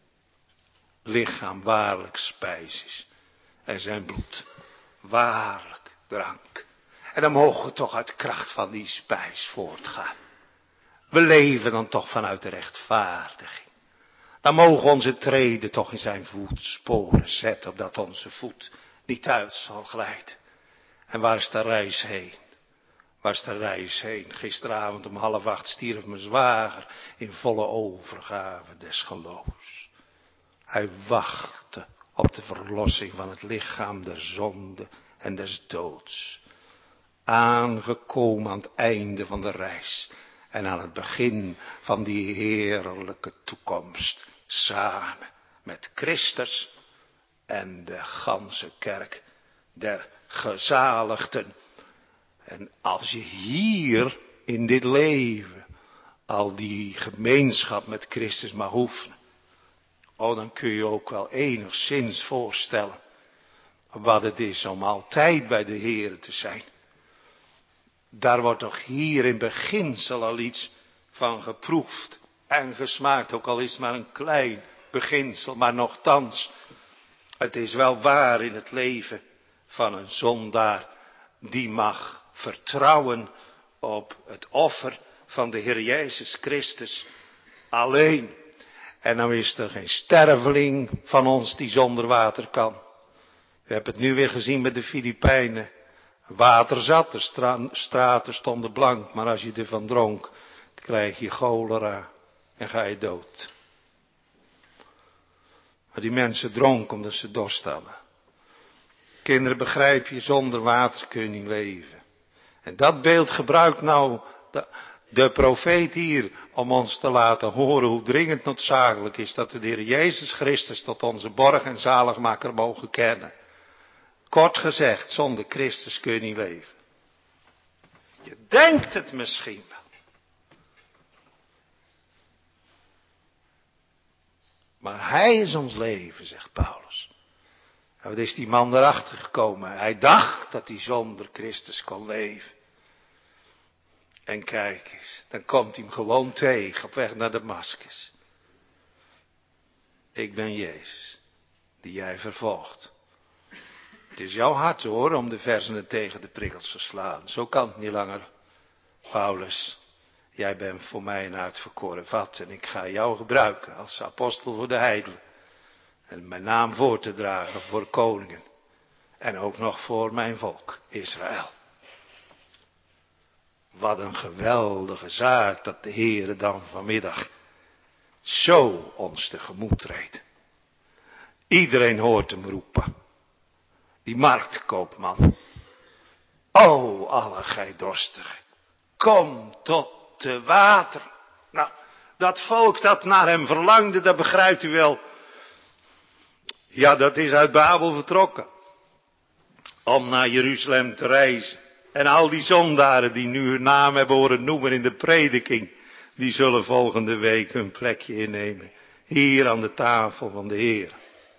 lichaam waarlijk spijs is. En zijn bloed waarlijk drank. En dan mogen we toch uit kracht van die spijs voortgaan. We leven dan toch vanuit de rechtvaardiging. Dan mogen onze treden toch in zijn voetsporen zetten, opdat onze voet niet uit zal glijden. En waar is de reis heen? Waar is de reis heen? Gisteravond om 7:30 stierf mijn zwager in volle overgave des geloofs. Hij wachtte op de verlossing van het lichaam der zonde en des doods. Aangekomen aan het einde van de reis en aan het begin van die heerlijke toekomst. Samen met Christus en de ganse kerk der gezaligden. En als je hier in dit leven al die gemeenschap met Christus mag oefenen. Oh, dan kun je ook wel enigszins voorstellen wat het is om altijd bij de Heere te zijn. Daar wordt toch hier in beginsel al iets van geproefd en gesmaakt. Ook al is het maar een klein beginsel, maar nochtans. Het is wel waar in het leven van een zondaar die mag vertrouwen op het offer van de Heer Jezus Christus alleen. En dan is er geen sterveling van ons die zonder water kan. We hebben het nu weer gezien met de Filipijnen. Water zat, de straten stonden blank, maar als je ervan dronk, krijg je cholera en ga je dood. Maar die mensen dronken omdat ze dorst hadden. Ik Kinderen, begrijp je, zonder water kun je niet leven. En dat beeld gebruikt nou de profeet hier om ons te laten horen hoe dringend noodzakelijk is dat we de Heer Jezus Christus tot onze borg en zaligmaker mogen kennen. Kort gezegd, zonder Christus kun je niet leven. Je denkt het misschien wel. Maar Hij is ons leven, zegt Paulus. En wat is die man erachter gekomen? Hij dacht dat hij zonder Christus kon leven. En kijk eens, dan komt hij hem gewoon tegen op weg naar Damaskus. Ik ben Jezus, die jij vervolgt. Het is jouw hart hoor, om de versenen tegen de prikkels te slaan. Zo kan het niet langer. Paulus, jij bent voor mij een uitverkoren vat en ik ga jou gebruiken als apostel voor de heidenen. En mijn naam voor te dragen voor koningen. En ook nog voor mijn volk, Israël. Wat een geweldige zaak dat de Heere dan vanmiddag zo ons tegemoet treedt. Iedereen hoort hem roepen. Die marktkoopman. O, alle gij dorstigen. Kom tot de water. Nou, dat volk dat naar hem verlangde, dat begrijpt u wel. Ja, dat is uit Babel vertrokken. Om naar Jeruzalem te reizen. En al die zondaren die nu hun naam hebben horen noemen in de prediking. Die zullen volgende week hun plekje innemen. Hier aan de tafel van de Heer.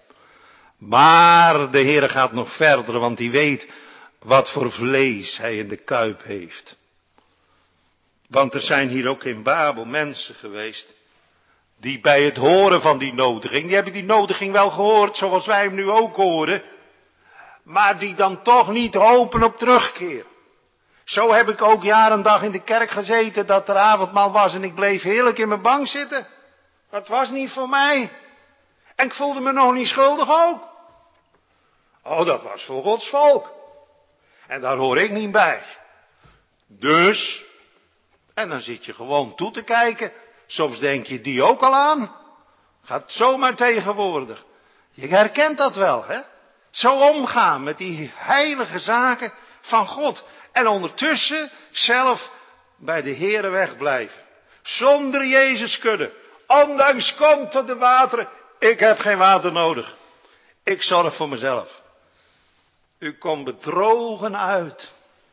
Maar de Heer gaat nog verder, want hij weet wat voor vlees hij in de kuip heeft. Want er zijn hier ook in Babel mensen geweest. Die bij het horen van die nodiging, die hebben die nodiging wel gehoord zoals wij hem nu ook horen. Maar die dan toch niet hopen op terugkeer. Zo heb ik ook jaar en dag in de kerk gezeten dat er avondmaal was en ik bleef heerlijk in mijn bank zitten. Dat was niet voor mij. En ik voelde me nog niet schuldig ook. Oh, dat was voor Gods volk. En daar hoor ik niet bij. Dus, en dan zit je gewoon toe te kijken. Soms denk je die ook al aan. Gaat zomaar tegenwoordig. Je herkent dat wel, hè? Zo omgaan met die heilige zaken van God. En ondertussen zelf bij de Heere wegblijven. Zonder Jezus kunnen. Ondanks komt tot de wateren. Ik heb geen water nodig. Ik zorg voor mezelf. U komt bedrogen uit.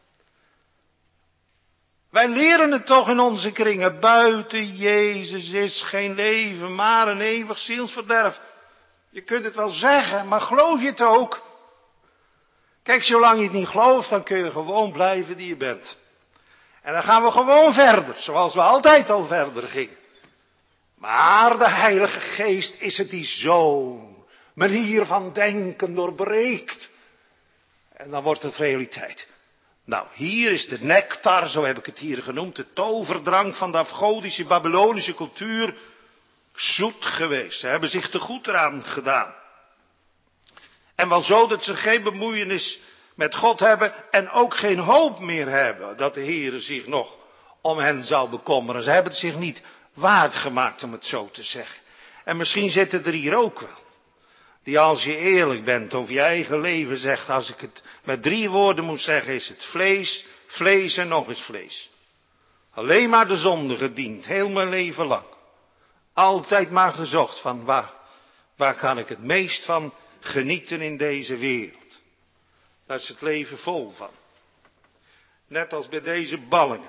Wij leren het toch in onze kringen. Buiten Jezus is geen leven, maar een eeuwig zielsverderf. Je kunt het wel zeggen, maar geloof je het ook? Kijk, zolang je het niet gelooft, dan kun je gewoon blijven die je bent. En dan gaan we gewoon verder, zoals we altijd al verder gingen. Maar de Heilige Geest is het die zo'n manier van denken doorbreekt. En dan wordt het realiteit. Nou, hier is de nectar, zo heb ik het hier genoemd, de toverdrank van de afgodische Babylonische cultuur, zoet geweest. Ze hebben zich te goed eraan gedaan. En wel zo dat ze geen bemoeienis met God hebben en ook geen hoop meer hebben dat de Heere zich nog om hen zou bekommeren. Ze hebben het zich niet waard gemaakt, om het zo te zeggen. En misschien zitten er hier ook wel. Die als je eerlijk bent over je eigen leven zegt, als ik het met 3 woorden moet zeggen, is het vlees, vlees en nog eens vlees. Alleen maar de zonde gediend, heel mijn leven lang. Altijd maar gezocht van waar kan ik het meest van genieten in deze wereld. Daar is het leven vol van. Net als bij deze ballingen.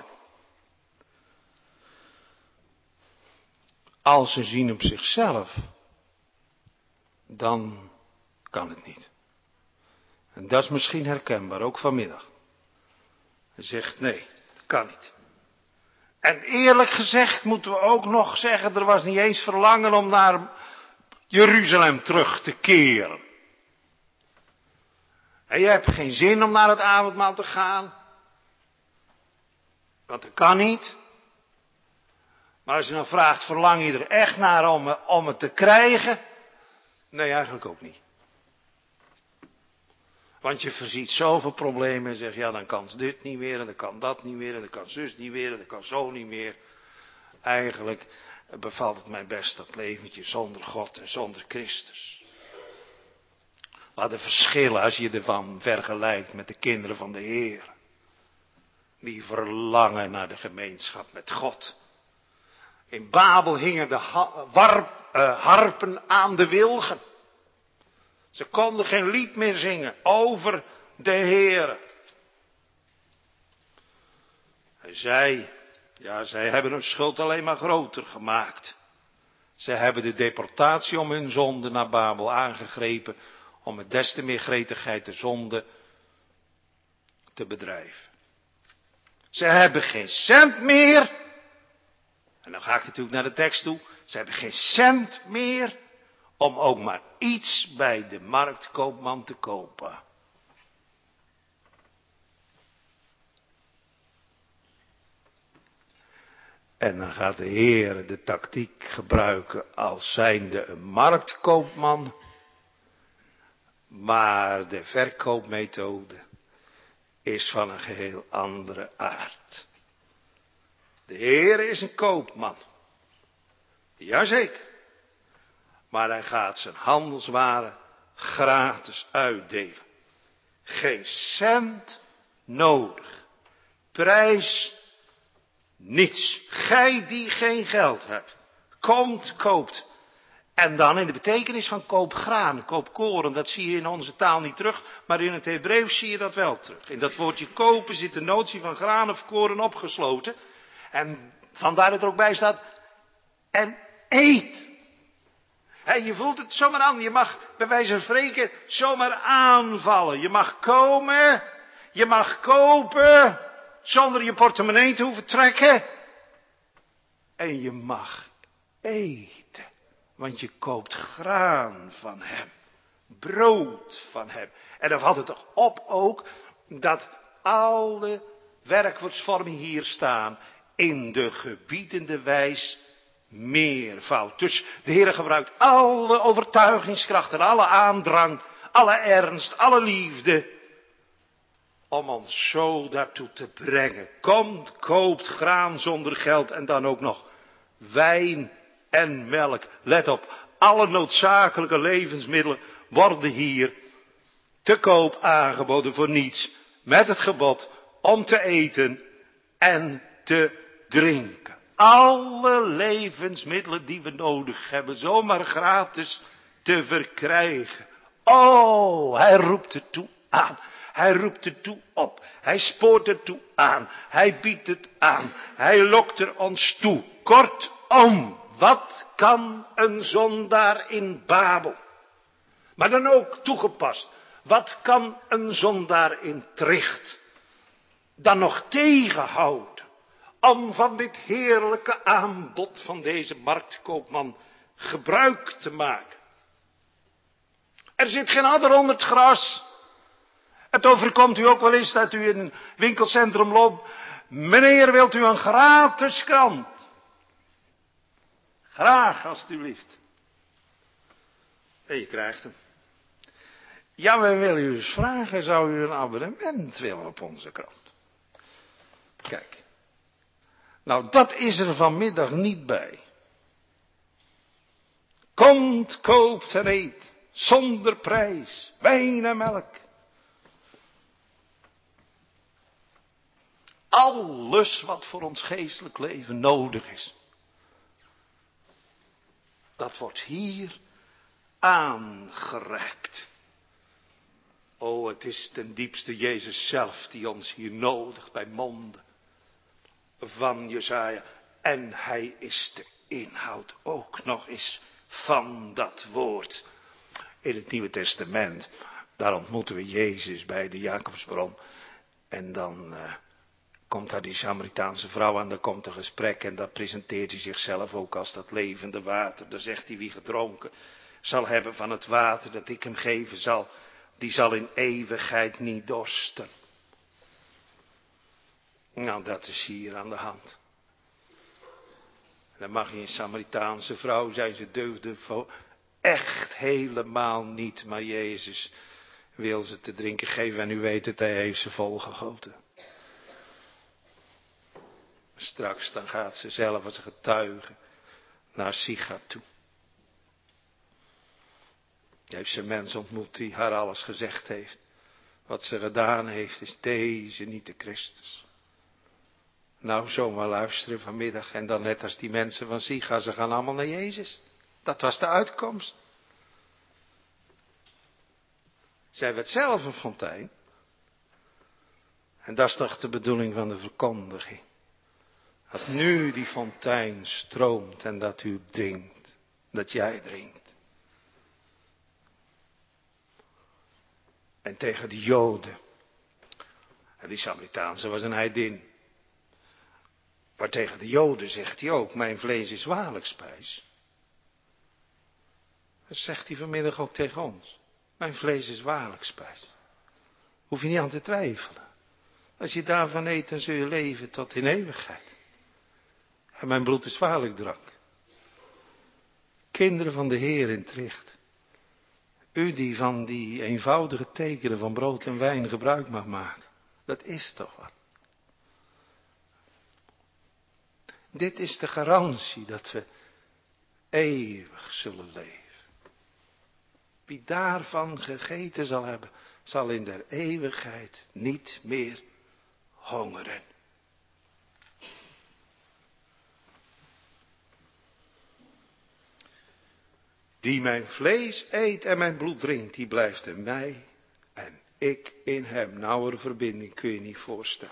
Als ze zien op zichzelf, dan kan het niet. En dat is misschien herkenbaar, ook vanmiddag. Hij zegt nee, dat kan niet. En eerlijk gezegd moeten we ook nog zeggen, er was niet eens verlangen om naar Jeruzalem terug te keren. En je hebt geen zin om naar het avondmaal te gaan. Want dat kan niet. Maar als je dan vraagt, verlang je er echt naar om het te krijgen? Nee, eigenlijk ook niet. Want je voorziet zoveel problemen en zegt, ja, dan kan dit niet meer en dan kan dat niet meer en dan kan zus niet meer en dan kan zo niet meer. Eigenlijk bevalt het mij best dat leventje zonder God en zonder Christus. Wat een verschil als je ervan vergelijkt met de kinderen van de Heer. Die verlangen naar de gemeenschap met God. In Babel hingen de harpen aan de wilgen. Ze konden geen lied meer zingen over de Heer. En zij hebben hun schuld alleen maar groter gemaakt. Zij hebben de deportatie om hun zonde naar Babel aangegrepen, om met des te meer gretigheid de zonde te bedrijven. Ze hebben geen cent meer. En dan ga ik natuurlijk naar de tekst toe. Ze hebben geen cent meer om ook maar iets bij de marktkoopman te kopen. En dan gaat de Heer de tactiek gebruiken als zijnde een marktkoopman. Maar de verkoopmethode is van een geheel andere aard. De Heer is een koopman. Jazeker. Maar hij gaat zijn handelswaren gratis uitdelen. Geen cent nodig. Prijs niets. Gij die geen geld hebt. Komt, koopt. En dan in de betekenis van koop graan, koop koren. Dat zie je in onze taal niet terug. Maar in het Hebreeuws zie je dat wel terug. In dat woordje kopen zit de notie van graan of koren opgesloten. En vandaar dat er ook bij staat. En eet. Je voelt het zomaar aan. Je mag bij wijze van spreken zomaar aanvallen. Je mag komen. Je mag kopen. Zonder je portemonnee te hoeven trekken. En je mag eten. Want je koopt graan van hem. Brood van hem. En dan valt het toch op ook dat alle werkwoordsvormen hier staan in de gebiedende wijs meervoud. Dus de Heer gebruikt alle overtuigingskracht en alle aandrang, alle ernst, alle liefde, om ons zo daartoe te brengen. Komt, koopt graan zonder geld en dan ook nog wijn en melk. Let op, alle noodzakelijke levensmiddelen worden hier te koop aangeboden voor niets. Met het gebod om te eten en te drinken. Alle levensmiddelen die we nodig hebben, zomaar gratis te verkrijgen. Oh, hij roept het toe aan. Hij roept het toe op. Hij spoort het toe aan. Hij biedt het aan. Hij lokt er ons toe. Kortom, wat kan een zondaar in Babel? Maar dan ook toegepast. Wat kan een zondaar in Tricht dan nog tegenhouden om van dit heerlijke aanbod van deze marktkoopman gebruik te maken? Er zit geen adder onder het gras. Het overkomt u ook wel eens dat u in een winkelcentrum loopt. Meneer, wilt u een gratis krant? Graag, alstublieft. En je krijgt hem. Ja, wij willen u eens vragen, zou u een abonnement willen op onze krant? Kijk. Nou, dat is er vanmiddag niet bij. Komt, koopt en eet. Zonder prijs. Wijn en melk. Alles wat voor ons geestelijk leven nodig is. Dat wordt hier aangereikt. O, het is ten diepste Jezus zelf die ons hier nodigt bij monden van Jesaja. En hij is de inhoud ook nog eens van dat woord. In het Nieuwe Testament, daar ontmoeten we Jezus bij de Jacobsbron. En dan komt daar die Samaritaanse vrouw aan, daar komt een gesprek en daar presenteert hij zichzelf ook als dat levende water. Dan zegt hij, wie gedronken zal hebben van het water dat ik hem geven zal, die zal in eeuwigheid niet dorsten. Nou, dat is hier aan de hand. Dan mag je een Samaritaanse vrouw zijn, ze deugde echt helemaal niet, maar Jezus wil ze te drinken geven en u weet het, hij heeft ze volgegoten. Straks dan gaat ze zelf als getuige naar Sicha toe. heeft ze een mens ontmoet die haar alles gezegd heeft. Wat ze gedaan heeft is deze niet de Christus. Nou, zomaar luisteren vanmiddag en dan net als die mensen van Siga, ze gaan allemaal naar Jezus. Dat was de uitkomst. Zij werd zelf een fontein. En dat is toch de bedoeling van de verkondiging. Dat nu die fontein stroomt en dat u drinkt. Dat jij drinkt. En tegen de Joden. En die Samaritaanse was een heidin. Maar tegen de Joden zegt hij ook, mijn vlees is waarlijk spijs. Dat zegt hij vanmiddag ook tegen ons. Mijn vlees is waarlijk spijs. Hoef je niet aan te twijfelen. Als je daarvan eet, dan zul je leven tot in eeuwigheid. En mijn bloed is waarlijk drank. Kinderen van de Heer in het licht. U die van die eenvoudige tekenen van brood en wijn gebruik mag maken. Dat is toch wat. Dit is de garantie dat we eeuwig zullen leven. Wie daarvan gegeten zal hebben, zal in der eeuwigheid niet meer hongeren. Die mijn vlees eet en mijn bloed drinkt, die blijft in mij en ik in hem. Nauwere verbinding kun je niet voorstellen.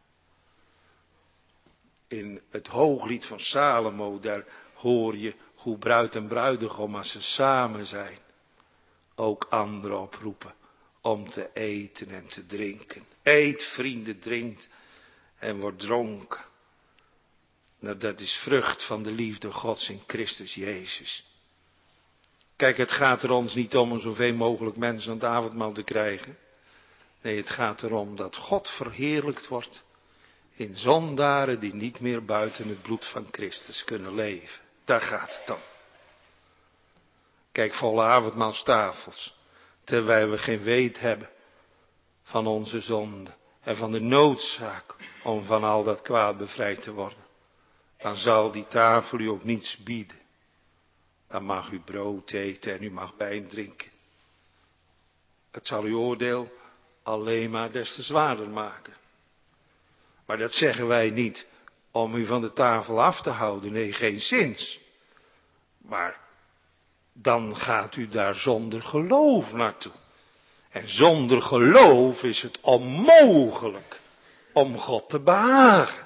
In het hooglied van Salomo, daar hoor je hoe bruid en bruidegom als ze samen zijn, ook anderen oproepen om te eten en te drinken. Eet, vrienden, drinkt en wordt dronken. Nou, dat is vrucht van de liefde Gods in Christus Jezus. Kijk, het gaat er ons niet om zoveel mogelijk mensen aan het avondmaal te krijgen. Nee, het gaat erom dat God verheerlijkt wordt in zondaren die niet meer buiten het bloed van Christus kunnen leven. Daar gaat het om. Kijk, volle avondmaalstafels, terwijl we geen weet hebben van onze zonde en van de noodzaak om van al dat kwaad bevrijd te worden. Dan zal die tafel u ook niets bieden. Dan mag u brood eten en u mag wijn drinken. Het zal uw oordeel alleen maar des te zwaarder maken. Maar dat zeggen wij niet om u van de tafel af te houden. Nee, geen zins. Maar dan gaat u daar zonder geloof naartoe. En zonder geloof is het onmogelijk om God te behagen.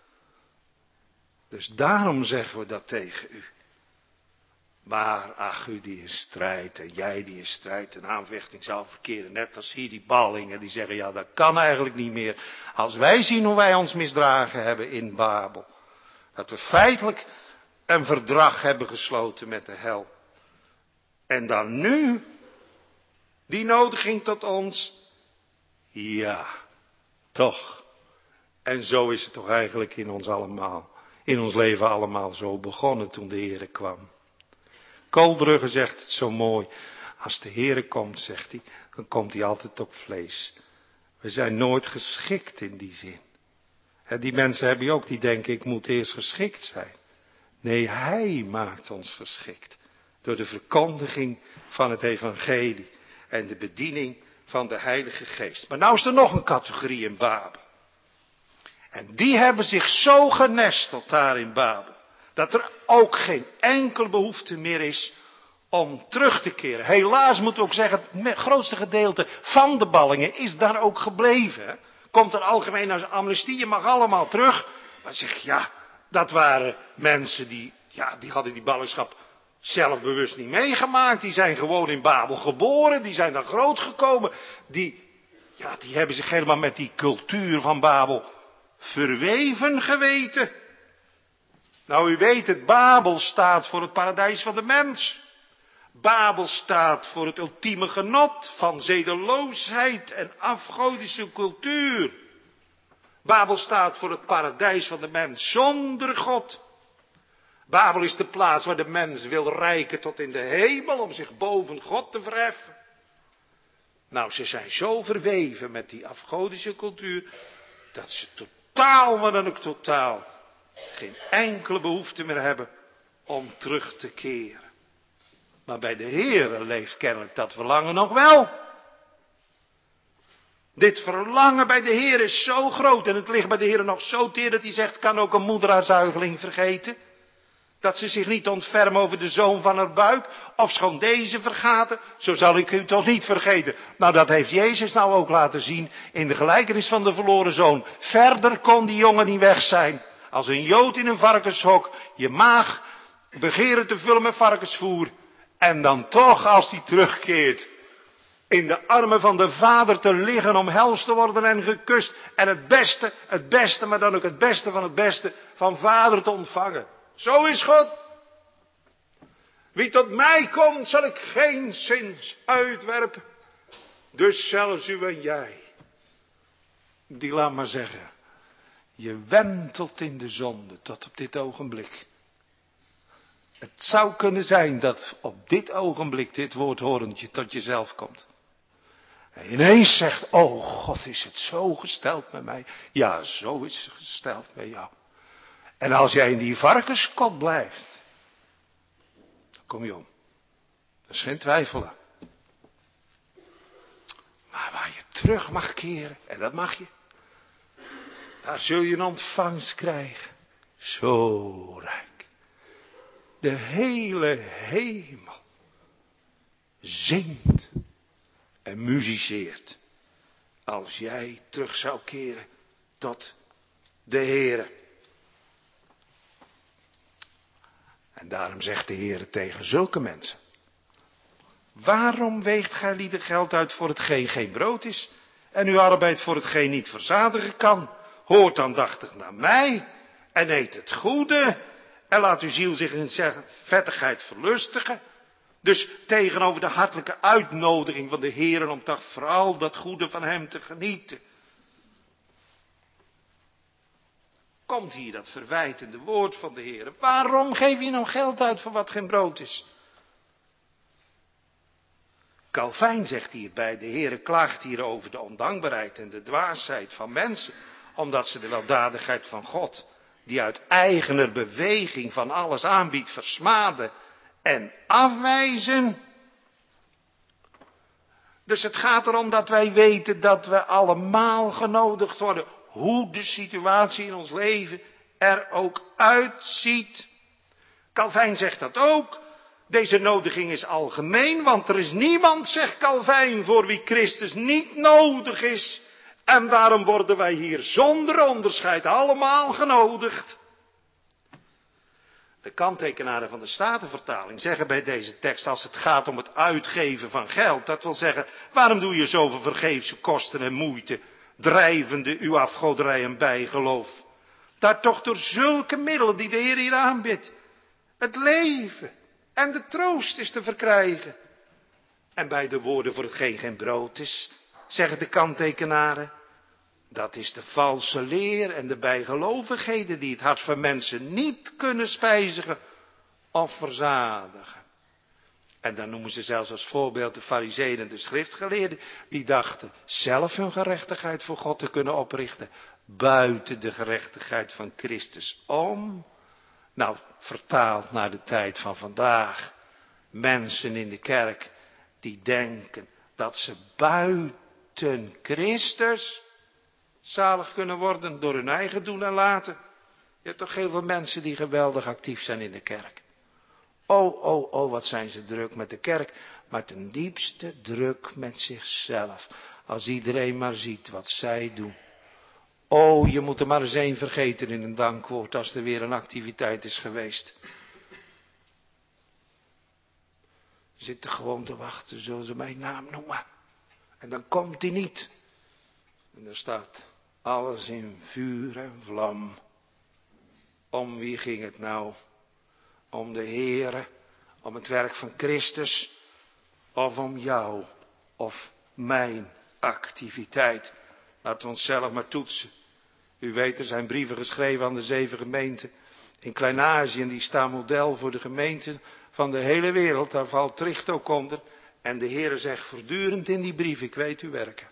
Dus daarom zeggen we dat tegen u. Maar ach, u die in strijd en jij die in strijd en aanvechting zal verkeren. Net als hier die ballingen die zeggen, ja dat kan eigenlijk niet meer. Als wij zien hoe wij ons misdragen hebben in Babel. Dat we feitelijk een verdrag hebben gesloten met de hel. En dan nu, die nodiging tot ons. Ja, toch. En zo is het toch eigenlijk in ons allemaal. In ons leven allemaal zo begonnen toen de Heere kwam. Koolbrugge zegt het zo mooi. Als de Heere komt, zegt hij, dan komt hij altijd op vlees. We zijn nooit geschikt in die zin. Die mensen hebben ook die denken, ik moet eerst geschikt zijn. Nee, hij maakt ons geschikt. Door de verkondiging van het evangelie en de bediening van de Heilige Geest. Maar nou is er nog een categorie in Babel. En die hebben zich zo genesteld daar in Babel. Dat er ook geen enkele behoefte meer is om terug te keren. Helaas moet ik ook zeggen, het grootste gedeelte van de ballingen is daar ook gebleven. Komt er algemeen amnestie, je mag allemaal terug. Maar zeg, ja, dat waren mensen die hadden die ballingschap zelf bewust niet meegemaakt. Die zijn gewoon in Babel geboren, die zijn daar groot gekomen. Die hebben zich helemaal met die cultuur van Babel verweven geweten. Nou, u weet het, Babel staat voor het paradijs van de mens. Babel staat voor het ultieme genot van zedeloosheid en afgodische cultuur. Babel staat voor het paradijs van de mens zonder God. Babel is de plaats waar de mens wil reiken tot in de hemel om zich boven God te verheffen. Nou, ze zijn zo verweven met die afgodische cultuur dat ze totaal, maar dan ook totaal, geen enkele behoefte meer hebben om terug te keren. Maar bij de Heere leeft kennelijk dat verlangen nog wel. Dit verlangen bij de Heer is zo groot en het ligt bij de Heer nog zo teer dat hij zegt, kan ook een moeder haar zuigeling vergeten? Dat ze zich niet ontfermen over de zoon van haar buik, ofschoon deze vergaten, zo zal ik u toch niet vergeten. Nou, dat heeft Jezus nou ook laten zien in de gelijkenis van de verloren zoon. Verder kon die jongen niet weg zijn. Als een Jood in een varkenshok je maag begeren te vullen met varkensvoer. En dan toch, als die terugkeert, in de armen van de Vader te liggen, omhelst te worden en gekust. En het beste, maar dan ook het beste van het beste van Vader te ontvangen. Zo is God. Wie tot mij komt, zal ik geen zins uitwerpen. Dus zelfs u en jij, die laat maar zeggen, je wentelt in de zonde tot op dit ogenblik. Het zou kunnen zijn dat op dit ogenblik dit woordhorentje tot jezelf komt. En ineens zegt, oh God, is het zo gesteld met mij? Ja, zo is het gesteld met jou. En als jij in die varkenskot blijft, dan kom je om. Dat is geen twijfel aan. Maar waar je terug mag keren, en dat mag je, daar zul je een ontvangst krijgen. Zo rijk. De hele hemel zingt en muziceert als jij terug zou keren tot de Heere. En daarom zegt de Heere tegen zulke mensen: waarom weegt gij lieden geld uit voor hetgeen geen brood is, en uw arbeid voor hetgeen niet verzadigen kan? Hoort aandachtig naar mij en eet het goede en laat uw ziel zich in vettigheid verlustigen. Dus tegenover de hartelijke uitnodiging van de Heere om toch vooral dat goede van hem te genieten, komt hier dat verwijtende woord van de Heere. Waarom geef je nou geld uit voor wat geen brood is? Calvijn zegt hierbij, de Heere klaagt hier over de ondankbaarheid en de dwaasheid van mensen, omdat ze de weldadigheid van God, die uit eigener beweging van alles aanbiedt, versmaden en afwijzen. Dus het gaat erom dat wij weten dat we allemaal genodigd worden, hoe de situatie in ons leven er ook uitziet. Calvijn zegt dat ook. Deze nodiging is algemeen, want er is niemand, zegt Calvijn, voor wie Christus niet nodig is. En daarom worden wij hier zonder onderscheid allemaal genodigd. De kanttekenaren van de Statenvertaling zeggen bij deze tekst, als het gaat om het uitgeven van geld, dat wil zeggen, waarom doe je zoveel vergeefse kosten en moeite, drijvende uw afgoderij en bijgeloof? Daar toch door zulke middelen die de Heer hier aanbiedt, het leven en de troost is te verkrijgen. En bij de woorden voor hetgeen geen brood is, zeggen de kanttekenaren, dat is de valse leer en de bijgelovigheden die het hart van mensen niet kunnen spijzigen of verzadigen. En dan noemen ze zelfs als voorbeeld de Farizeeën en de schriftgeleerden, die dachten zelf hun gerechtigheid voor God te kunnen oprichten, buiten de gerechtigheid van Christus om. Nou, vertaald naar de tijd van vandaag, mensen in de kerk die denken dat ze buiten Christus zalig kunnen worden door hun eigen doen en laten. Je hebt toch heel veel mensen die geweldig actief zijn in de kerk. Oh, wat zijn ze druk met de kerk, maar ten diepste druk met zichzelf. Als iedereen maar ziet wat zij doen. Oh, je moet er maar eens één vergeten in een dankwoord als er weer een activiteit is geweest. Zitten gewoon te wachten, zullen ze mijn naam noemen. En dan komt hij niet. En dan staat alles in vuur en vlam. Om wie ging het nou? Om de Heere, om het werk van Christus, of om jou, of mijn activiteit. Laten we onszelf maar toetsen. U weet, er zijn brieven geschreven aan de 7 gemeenten in Klein-Azië, en die staan model voor de gemeenten van de hele wereld. Daar valt Tricht ook onder. En de Heere zegt voortdurend in die brief, ik weet uw werken.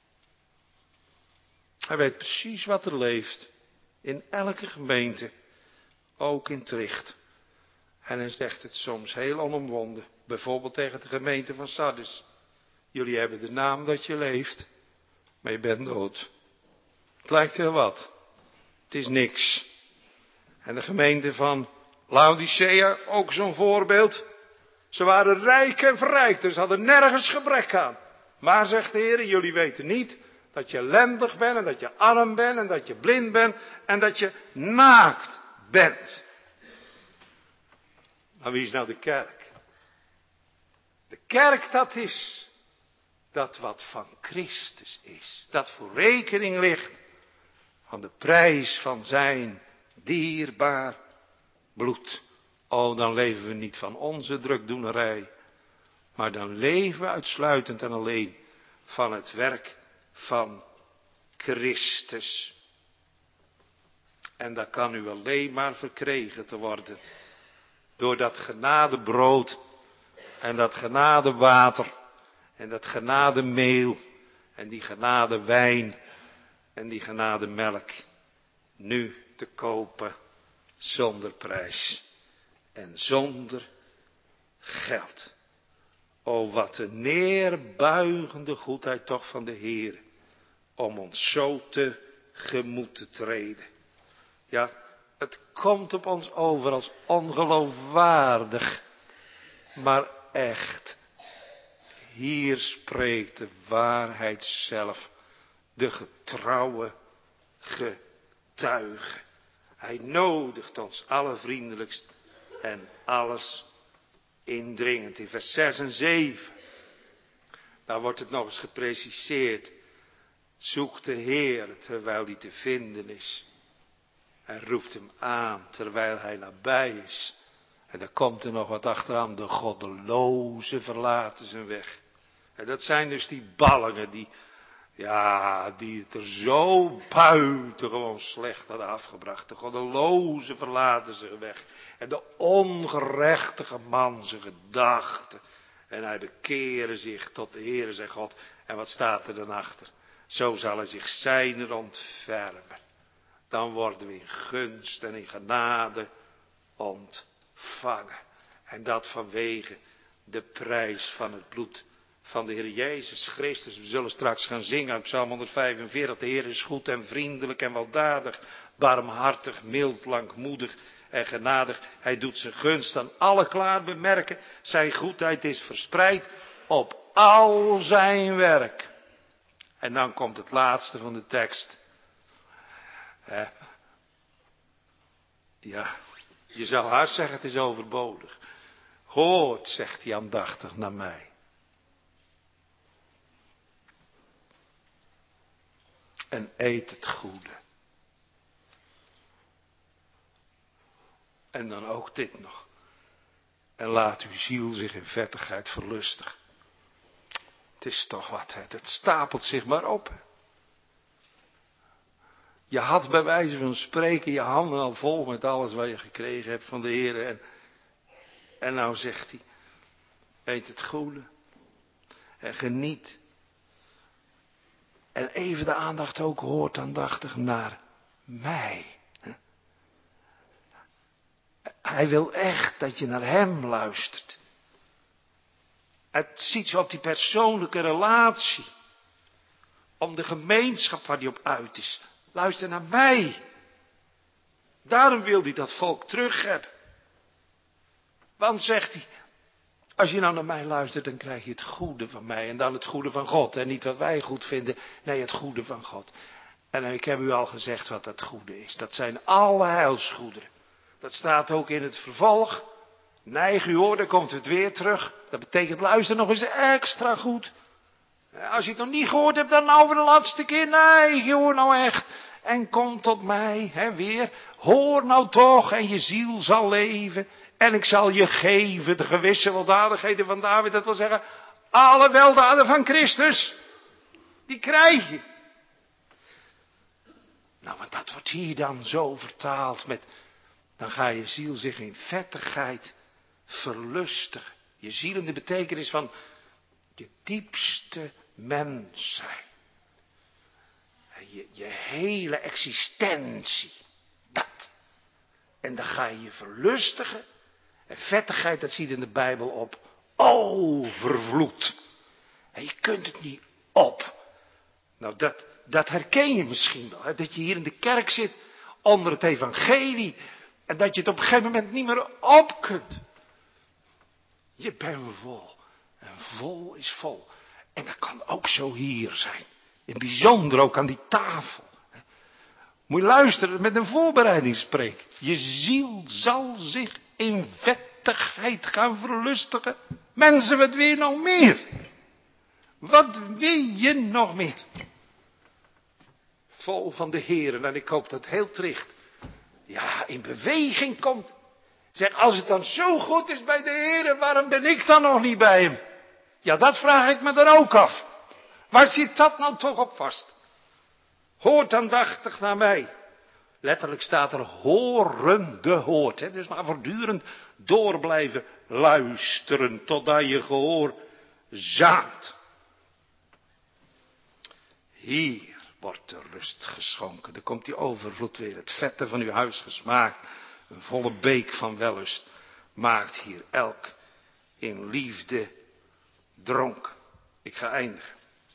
Hij weet precies wat er leeft. In elke gemeente. Ook in Tricht. En hij zegt het soms heel onomwonden. Bijvoorbeeld tegen de gemeente van Sardis. Jullie hebben de naam dat je leeft, maar je bent dood. Het lijkt heel wat. Het is niks. En de gemeente van Laodicea, ook zo'n voorbeeld. Ze waren rijk en verrijkt, dus ze hadden nergens gebrek aan. Maar, zegt de Heer, jullie weten niet dat je ellendig bent en dat je arm bent en dat je blind bent en dat je naakt bent. Maar wie is nou de kerk? De kerk, dat is dat wat van Christus is. Dat voor rekening ligt van de prijs van zijn dierbaar bloed. Oh, dan leven we niet van onze drukdoenerij. Maar dan leven we uitsluitend en alleen van het werk van Christus. En dat kan u alleen maar verkregen te worden. Door dat genadebrood en dat genadewater en dat genademeel en die genadewijn en die genademelk nu te kopen zonder prijs en zonder geld. O, wat een neerbuigende goedheid toch van de Heer om ons zo tegemoet te treden. Ja, het komt op ons over als ongeloofwaardig, maar echt. Hier spreekt de waarheid zelf, de getrouwe getuige. Hij nodigt ons allervriendelijkst en alles indringend. In vers 6 en 7, daar wordt het nog eens gepreciseerd. Zoek de Heer terwijl hij te vinden is. En roept hem aan terwijl hij nabij is. En dan komt er nog wat achteraan. De goddelozen verlaten zijn weg. En dat zijn dus die ballingen die het er zo buitengewoon slecht hadden afgebracht. De goddelozen verlaten zijn weg. En de ongerechtige man zijn gedachten. En hij bekeren zich tot de Heere zijn God. En wat staat er dan achter? Zo zal hij zich zijner ontfermen. Dan worden we in gunst en in genade ontvangen. En dat vanwege de prijs van het bloed van de Heer Jezus Christus. We zullen straks gaan zingen uit Psalm 145. De Heer is goed en vriendelijk en weldadig, barmhartig, mild, langmoedig en genadig. Hij doet zijn gunst aan alle klaar bemerken. Zijn goedheid is verspreid op al zijn werk. En dan komt het laatste van de tekst. Ja, je zou haast zeggen het is overbodig. Hoort, zegt hij aandachtig naar mij. En eet het goede. En dan ook dit nog. En laat uw ziel zich in vettigheid verlustigen. Het is toch wat, hè? Het stapelt zich maar op. Je had bij wijze van spreken je handen al vol met alles wat je gekregen hebt van de Heer. En nou zegt hij, eet het goede. En geniet. En even de aandacht ook hoort aandachtig naar mij. Hij wil echt dat je naar hem luistert. Het ziet zo op die persoonlijke relatie. Om de gemeenschap waar hij op uit is. Luister naar mij. Daarom wil hij dat volk terug hebben. Want zegt hij, als je nou naar mij luistert, dan krijg je het goede van mij. En dan het goede van God. En niet wat wij goed vinden. Nee, het goede van God. En ik heb u al gezegd wat dat goede is. Dat zijn alle heilsgoederen. Dat staat ook in het vervolg. Neig u hoor, dan komt het weer terug. Dat betekent luister nog eens extra goed. Als je het nog niet gehoord hebt, dan nou voor de laatste keer. Neig je hoor nou echt. En kom tot mij, weer. Hoor nou toch en je ziel zal leven. En ik zal je geven de gewisse weldadigheden van David. Dat wil zeggen, alle weldaden van Christus. Die krijg je. Nou, want dat wordt hier dan zo vertaald met, dan ga je ziel zich in vettigheid verlustigen. Je ziel in de betekenis van je diepste mens zijn. Je hele existentie. Dat. En dan ga je je verlustigen. En vettigheid, dat ziet in de Bijbel op overvloed. En je kunt het niet op. Nou, dat herken je misschien wel. Hè? Dat je hier in de kerk zit onder het evangelie. En dat je het op een gegeven moment niet meer op kunt. Je bent vol. En vol is vol. En dat kan ook zo hier zijn. In het bijzonder ook aan die tafel. Moet je luisteren, met een voorbereidingspreek. Je ziel zal zich in vettigheid gaan verlustigen. Mensen, wat wil je nog meer? Wat wil je nog meer? Vol van de Heer. En ik hoop dat heel Tricht in beweging komt. Zeg, als het dan zo goed is bij de Heer, waarom ben ik dan nog niet bij hem? Ja, dat vraag ik me dan ook af. Waar zit dat nou toch op vast? Hoort aandachtig naar mij. Letterlijk staat er horende hoort. Hè? Dus maar voortdurend door blijven luisteren totdat je gehoor zaamt. Hier wordt de rust geschonken. Dan komt die overvloed weer. Het vette van uw huis gesmaakt. Een volle beek van wellust maakt hier elk in liefde dronken. Ik ga eindigen.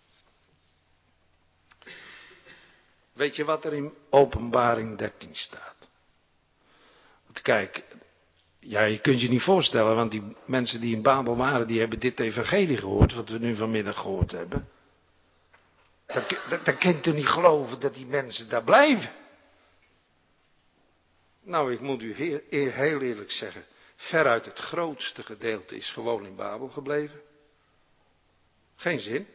Weet je wat er in Openbaring 13 staat? Want kijk, je kunt je niet voorstellen, want die mensen die in Babel waren, die hebben dit evangelie gehoord, wat we nu vanmiddag gehoord hebben. Dan kunt u niet geloven dat die mensen daar blijven. Nou, ik moet u heel eerlijk zeggen, veruit het grootste gedeelte is gewoon in Babel gebleven. Geen zin.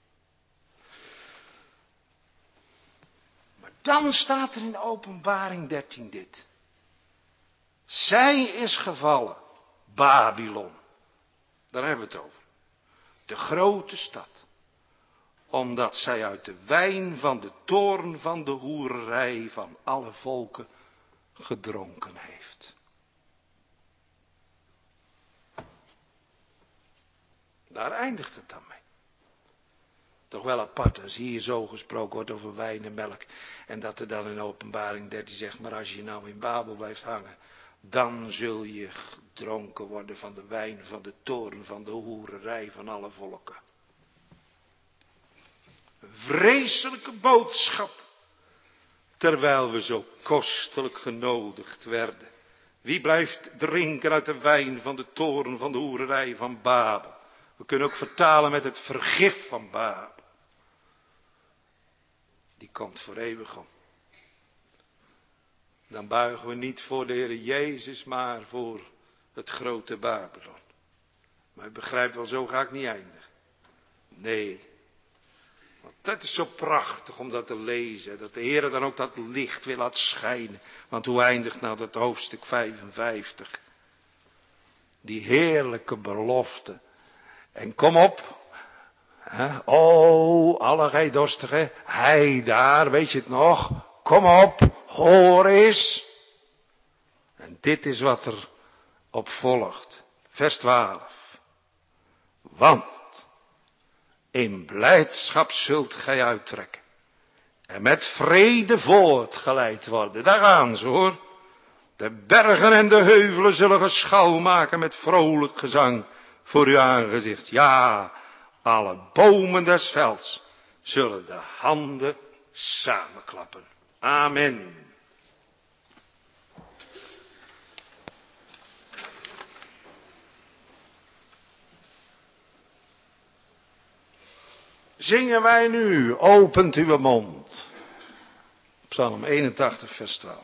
Maar dan staat er in Openbaring 13 dit. Zij is gevallen, Babylon. Daar hebben we het over. De grote stad. Omdat zij uit de wijn van de toorn van de hoererij van alle volken gedronken heeft. Daar eindigt het dan mee. Toch wel apart als hier zo gesproken wordt over wijn en melk. En dat er dan in Openbaring 13 zegt, maar als je nou in Babel blijft hangen, dan zul je gedronken worden van de wijn van de toorn van de hoererij van alle volken. Een vreselijke boodschap. Terwijl we zo kostelijk genodigd werden. Wie blijft drinken uit de wijn van de toorn van de hoererij van Babel? We kunnen ook vertalen met het vergif van Babel. Die komt voor eeuwig om. Dan buigen we niet voor de Heer Jezus, maar voor het grote Babylon. Maar u begrijpt wel, zo ga ik niet eindigen. Nee. Want dat is zo prachtig om dat te lezen. Dat de Heer dan ook dat licht wil laten schijnen. Want hoe eindigt nou dat hoofdstuk 55? Die heerlijke belofte. En kom op. O, alle gij dorstigen. Hij daar, weet je het nog? Kom op, hoor eens. En dit is wat er op volgt. Vers 12. Want in blijdschap zult gij uittrekken. En met vrede voortgeleid worden. Daar gaan ze hoor. De bergen en de heuvelen zullen geschouw maken met vrolijk gezang voor uw aangezicht. Ja, alle bomen des velds zullen de handen samenklappen. Amen. Zingen wij nu, opent uw mond. Psalm 81, vers 12.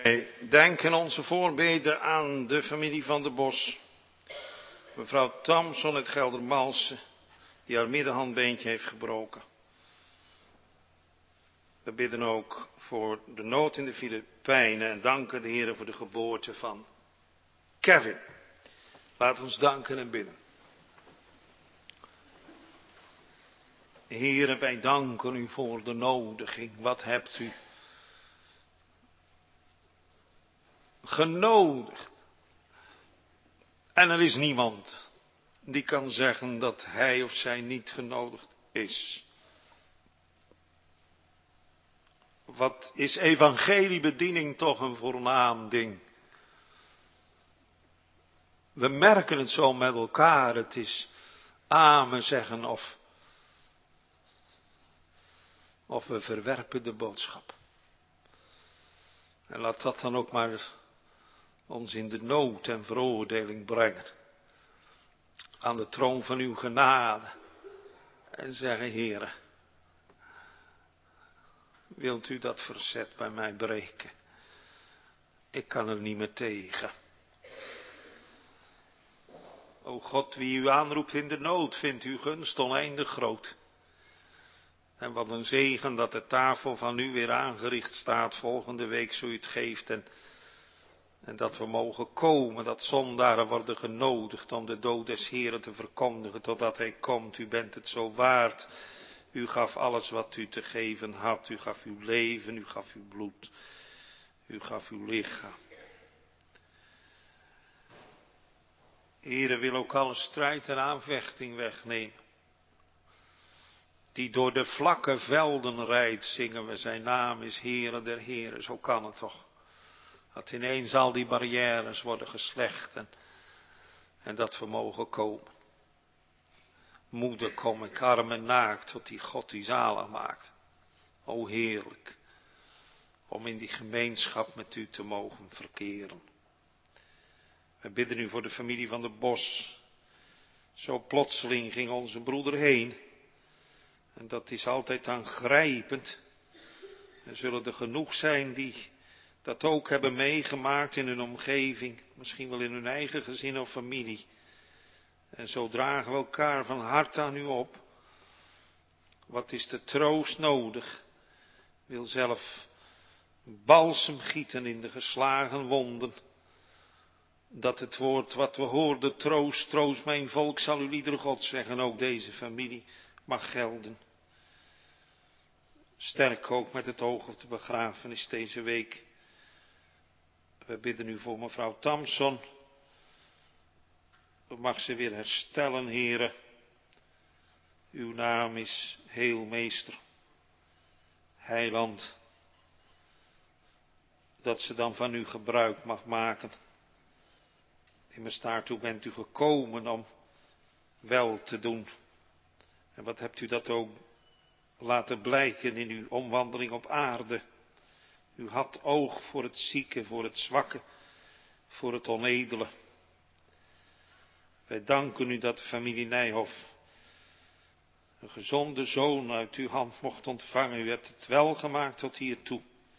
Wij denken onze voorbeden aan de familie van der Bos. Mevrouw Thompson uit Geldermalsen, die haar middenhandbeentje heeft gebroken. We bidden ook voor de nood in de Filipijnen en danken de Heer voor de geboorte van Kevin. Laat ons danken en bidden. Heere, wij danken u voor de nodiging. Wat hebt u genodigd? En er is niemand die kan zeggen dat hij of zij niet genodigd is. Wat is evangeliebediening toch een voornaam ding. We merken het zo met elkaar. Het is amen zeggen of we verwerpen de boodschap. En laat dat dan ook maar ons in de nood en veroordeling brengen. Aan de troon van uw genade. En zeggen, Heere, wilt u dat verzet bij mij breken? Ik kan er niet meer tegen. O God, wie u aanroept in de nood, vindt uw gunst oneindig groot. En wat een zegen dat de tafel van u weer aangericht staat volgende week, zo u het geeft. En dat we mogen komen, dat zondaren worden genodigd om de dood des Heeren te verkondigen totdat hij komt. U bent het zo waard. U gaf alles wat u te geven had. U gaf uw leven, u gaf uw bloed. U gaf uw lichaam. Heere wil ook alle strijd en aanvechting wegnemen. Die door de vlakke velden rijdt, zingen we, zijn naam is Heere der Heren. Zo kan het toch. Dat ineens al die barrières worden geslecht en dat we mogen komen. Moeder, kom ik arm en naakt tot die God die zalig maakt. O heerlijk, om in die gemeenschap met u te mogen verkeren. We bidden u voor de familie van der Bos. Zo plotseling ging onze broeder heen. En dat is altijd aangrijpend. Er zullen er genoeg zijn die dat ook hebben meegemaakt in hun omgeving. Misschien wel in hun eigen gezin of familie. En zo dragen we elkaar van harte aan u op. Wat is de troost nodig? Wil zelf balsem gieten in de geslagen wonden. Dat het woord wat we hoorden, troost, troost mijn volk, zal u ieder God zeggen, ook deze familie mag gelden. Sterk ook met het oog op de begrafenis deze week. We bidden u voor mevrouw Thompson. Mag ze weer herstellen, Heere. Uw naam is Heelmeester, Heiland. Dat ze dan van u gebruik mag maken. Immers daartoe bent u gekomen om wel te doen. En wat hebt u dat ook laten blijken in uw omwandeling op aarde. U had oog voor het zieke, voor het zwakke, voor het onedele. Wij danken u dat de familie Nijhoff een gezonde zoon uit uw hand mocht ontvangen. U hebt het wel gemaakt tot hiertoe.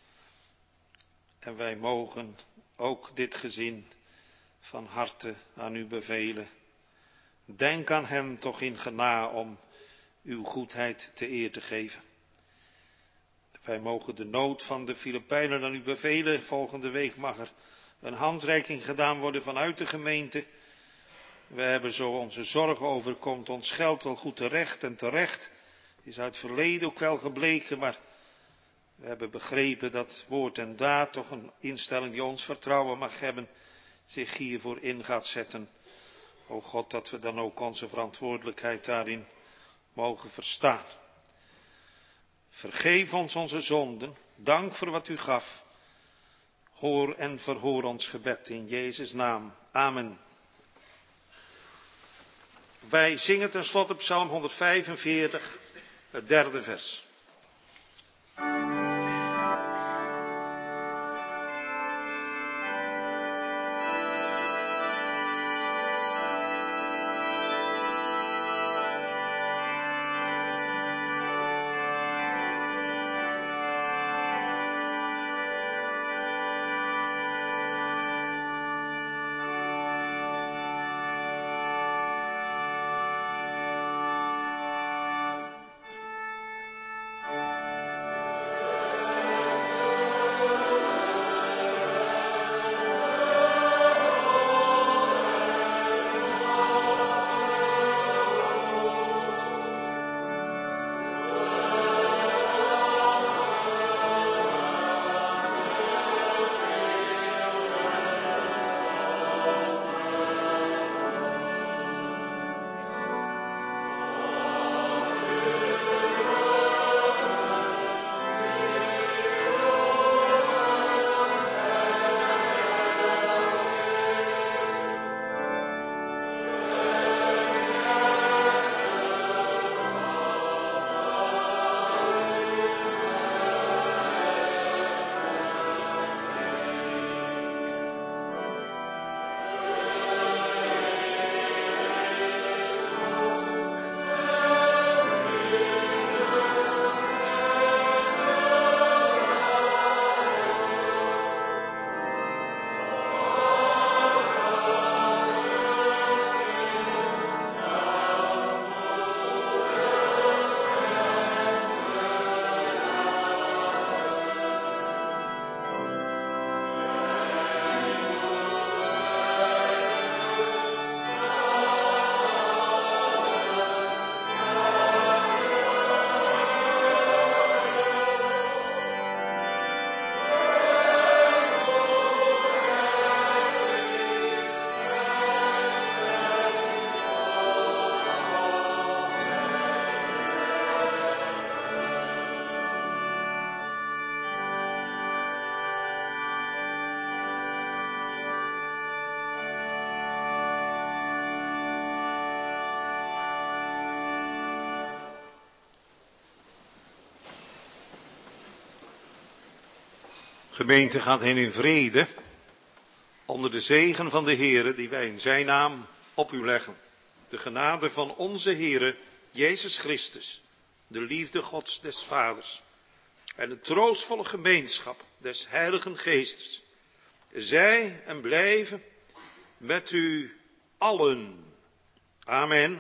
En wij mogen ook dit gezin van harte aan u bevelen. Denk aan hen toch in genade om uw goedheid te eer te geven. Wij mogen de nood van de Filipijnen aan u bevelen. Volgende week mag er een handreiking gedaan worden vanuit de gemeente. We hebben zo onze zorgen overkomt ons geld wel goed terecht en terecht. Is uit het verleden ook wel gebleken, maar we hebben begrepen dat woord en daad, toch een instelling die ons vertrouwen mag hebben, zich hiervoor in gaat zetten. O God, dat we dan ook onze verantwoordelijkheid daarin mogen verstaan. Vergeef ons onze zonden. Dank voor wat u gaf. Hoor en verhoor ons gebed in Jezus' naam. Amen. Wij zingen tenslotte Psalm 145, het 3e vers. Gemeente gaat heen in vrede, onder de zegen van de Heere die wij in zijn naam op u leggen. De genade van onze Heere Jezus Christus, de liefde Gods des Vaders en de troostvolle gemeenschap des Heiligen Geestes, zij en blijven met u allen. Amen.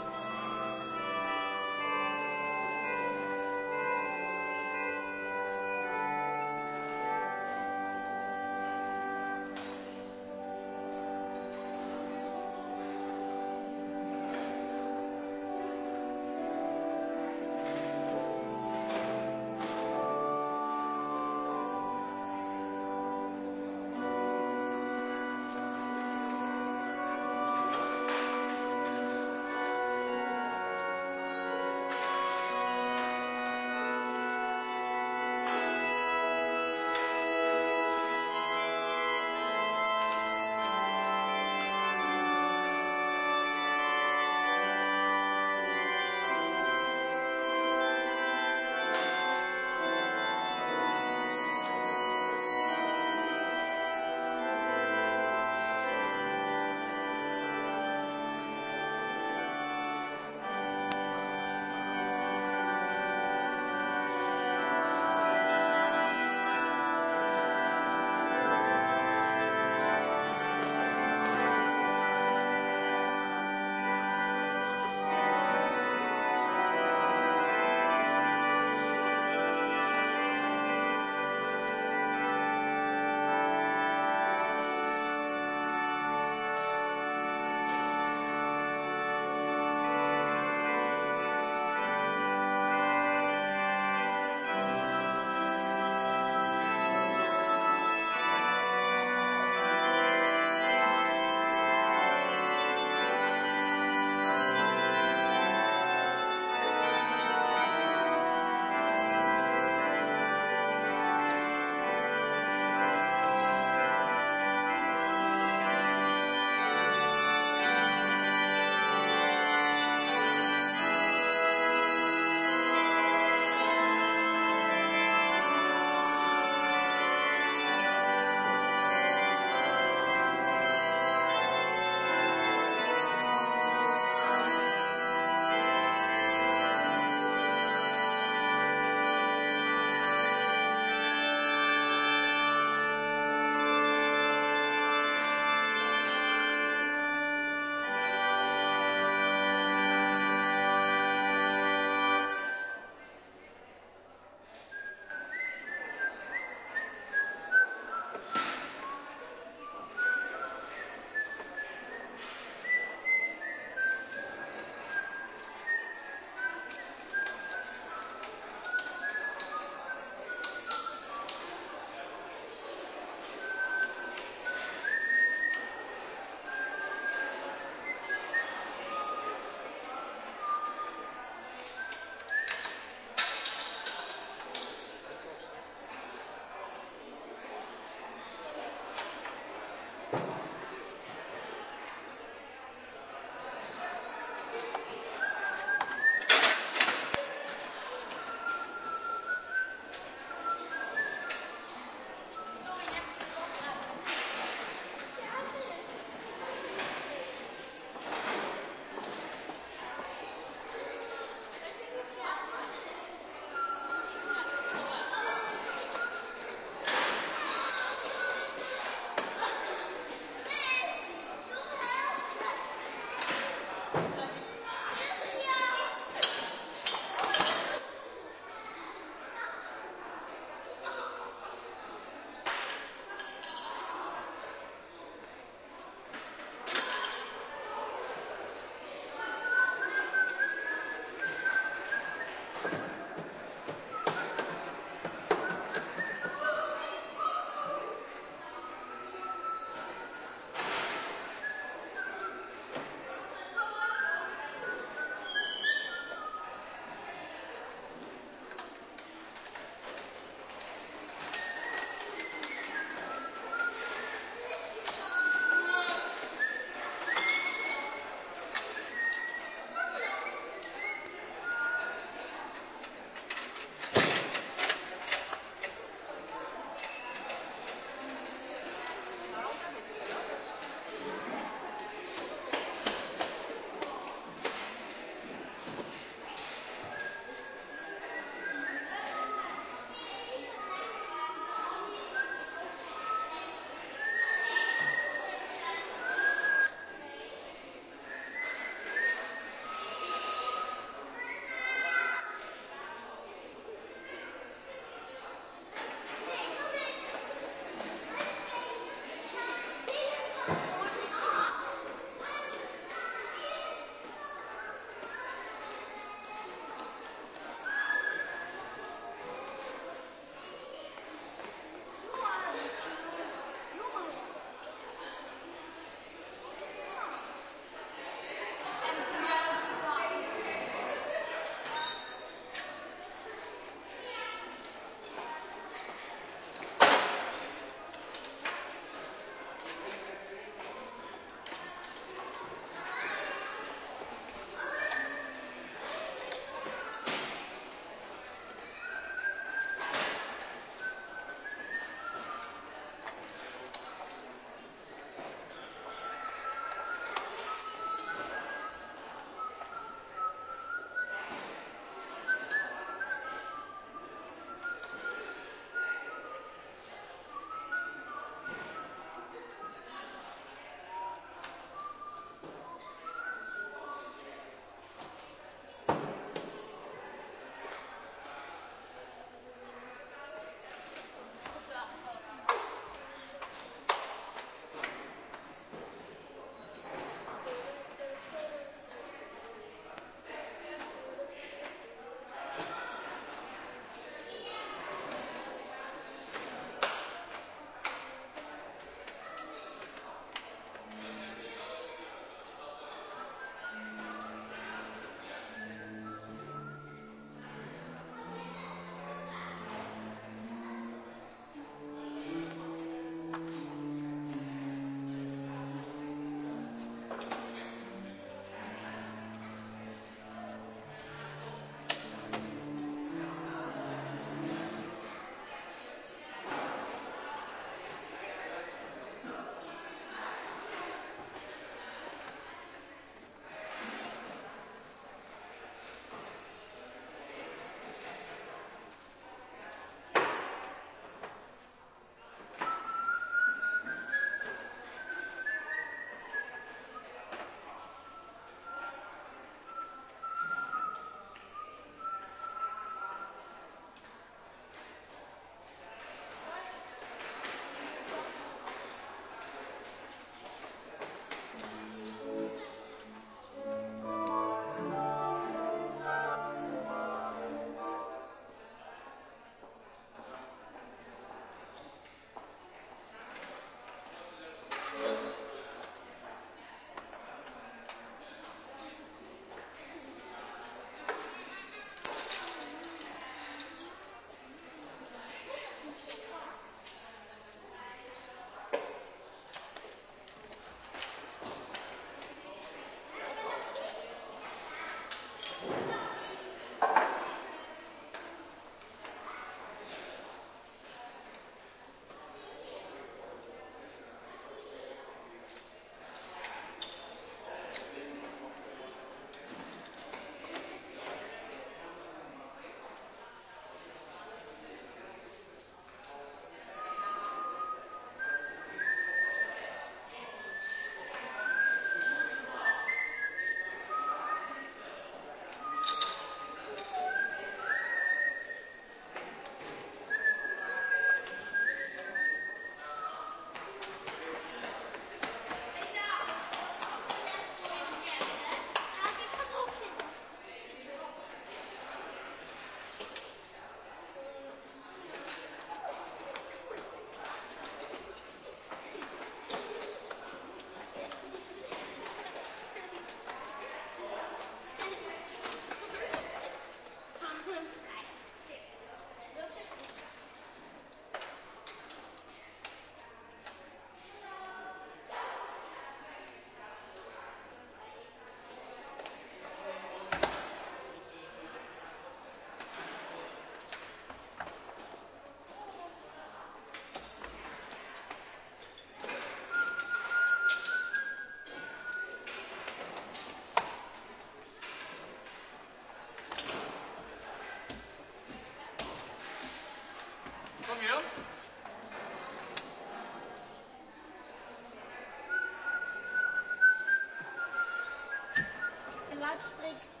uitspreek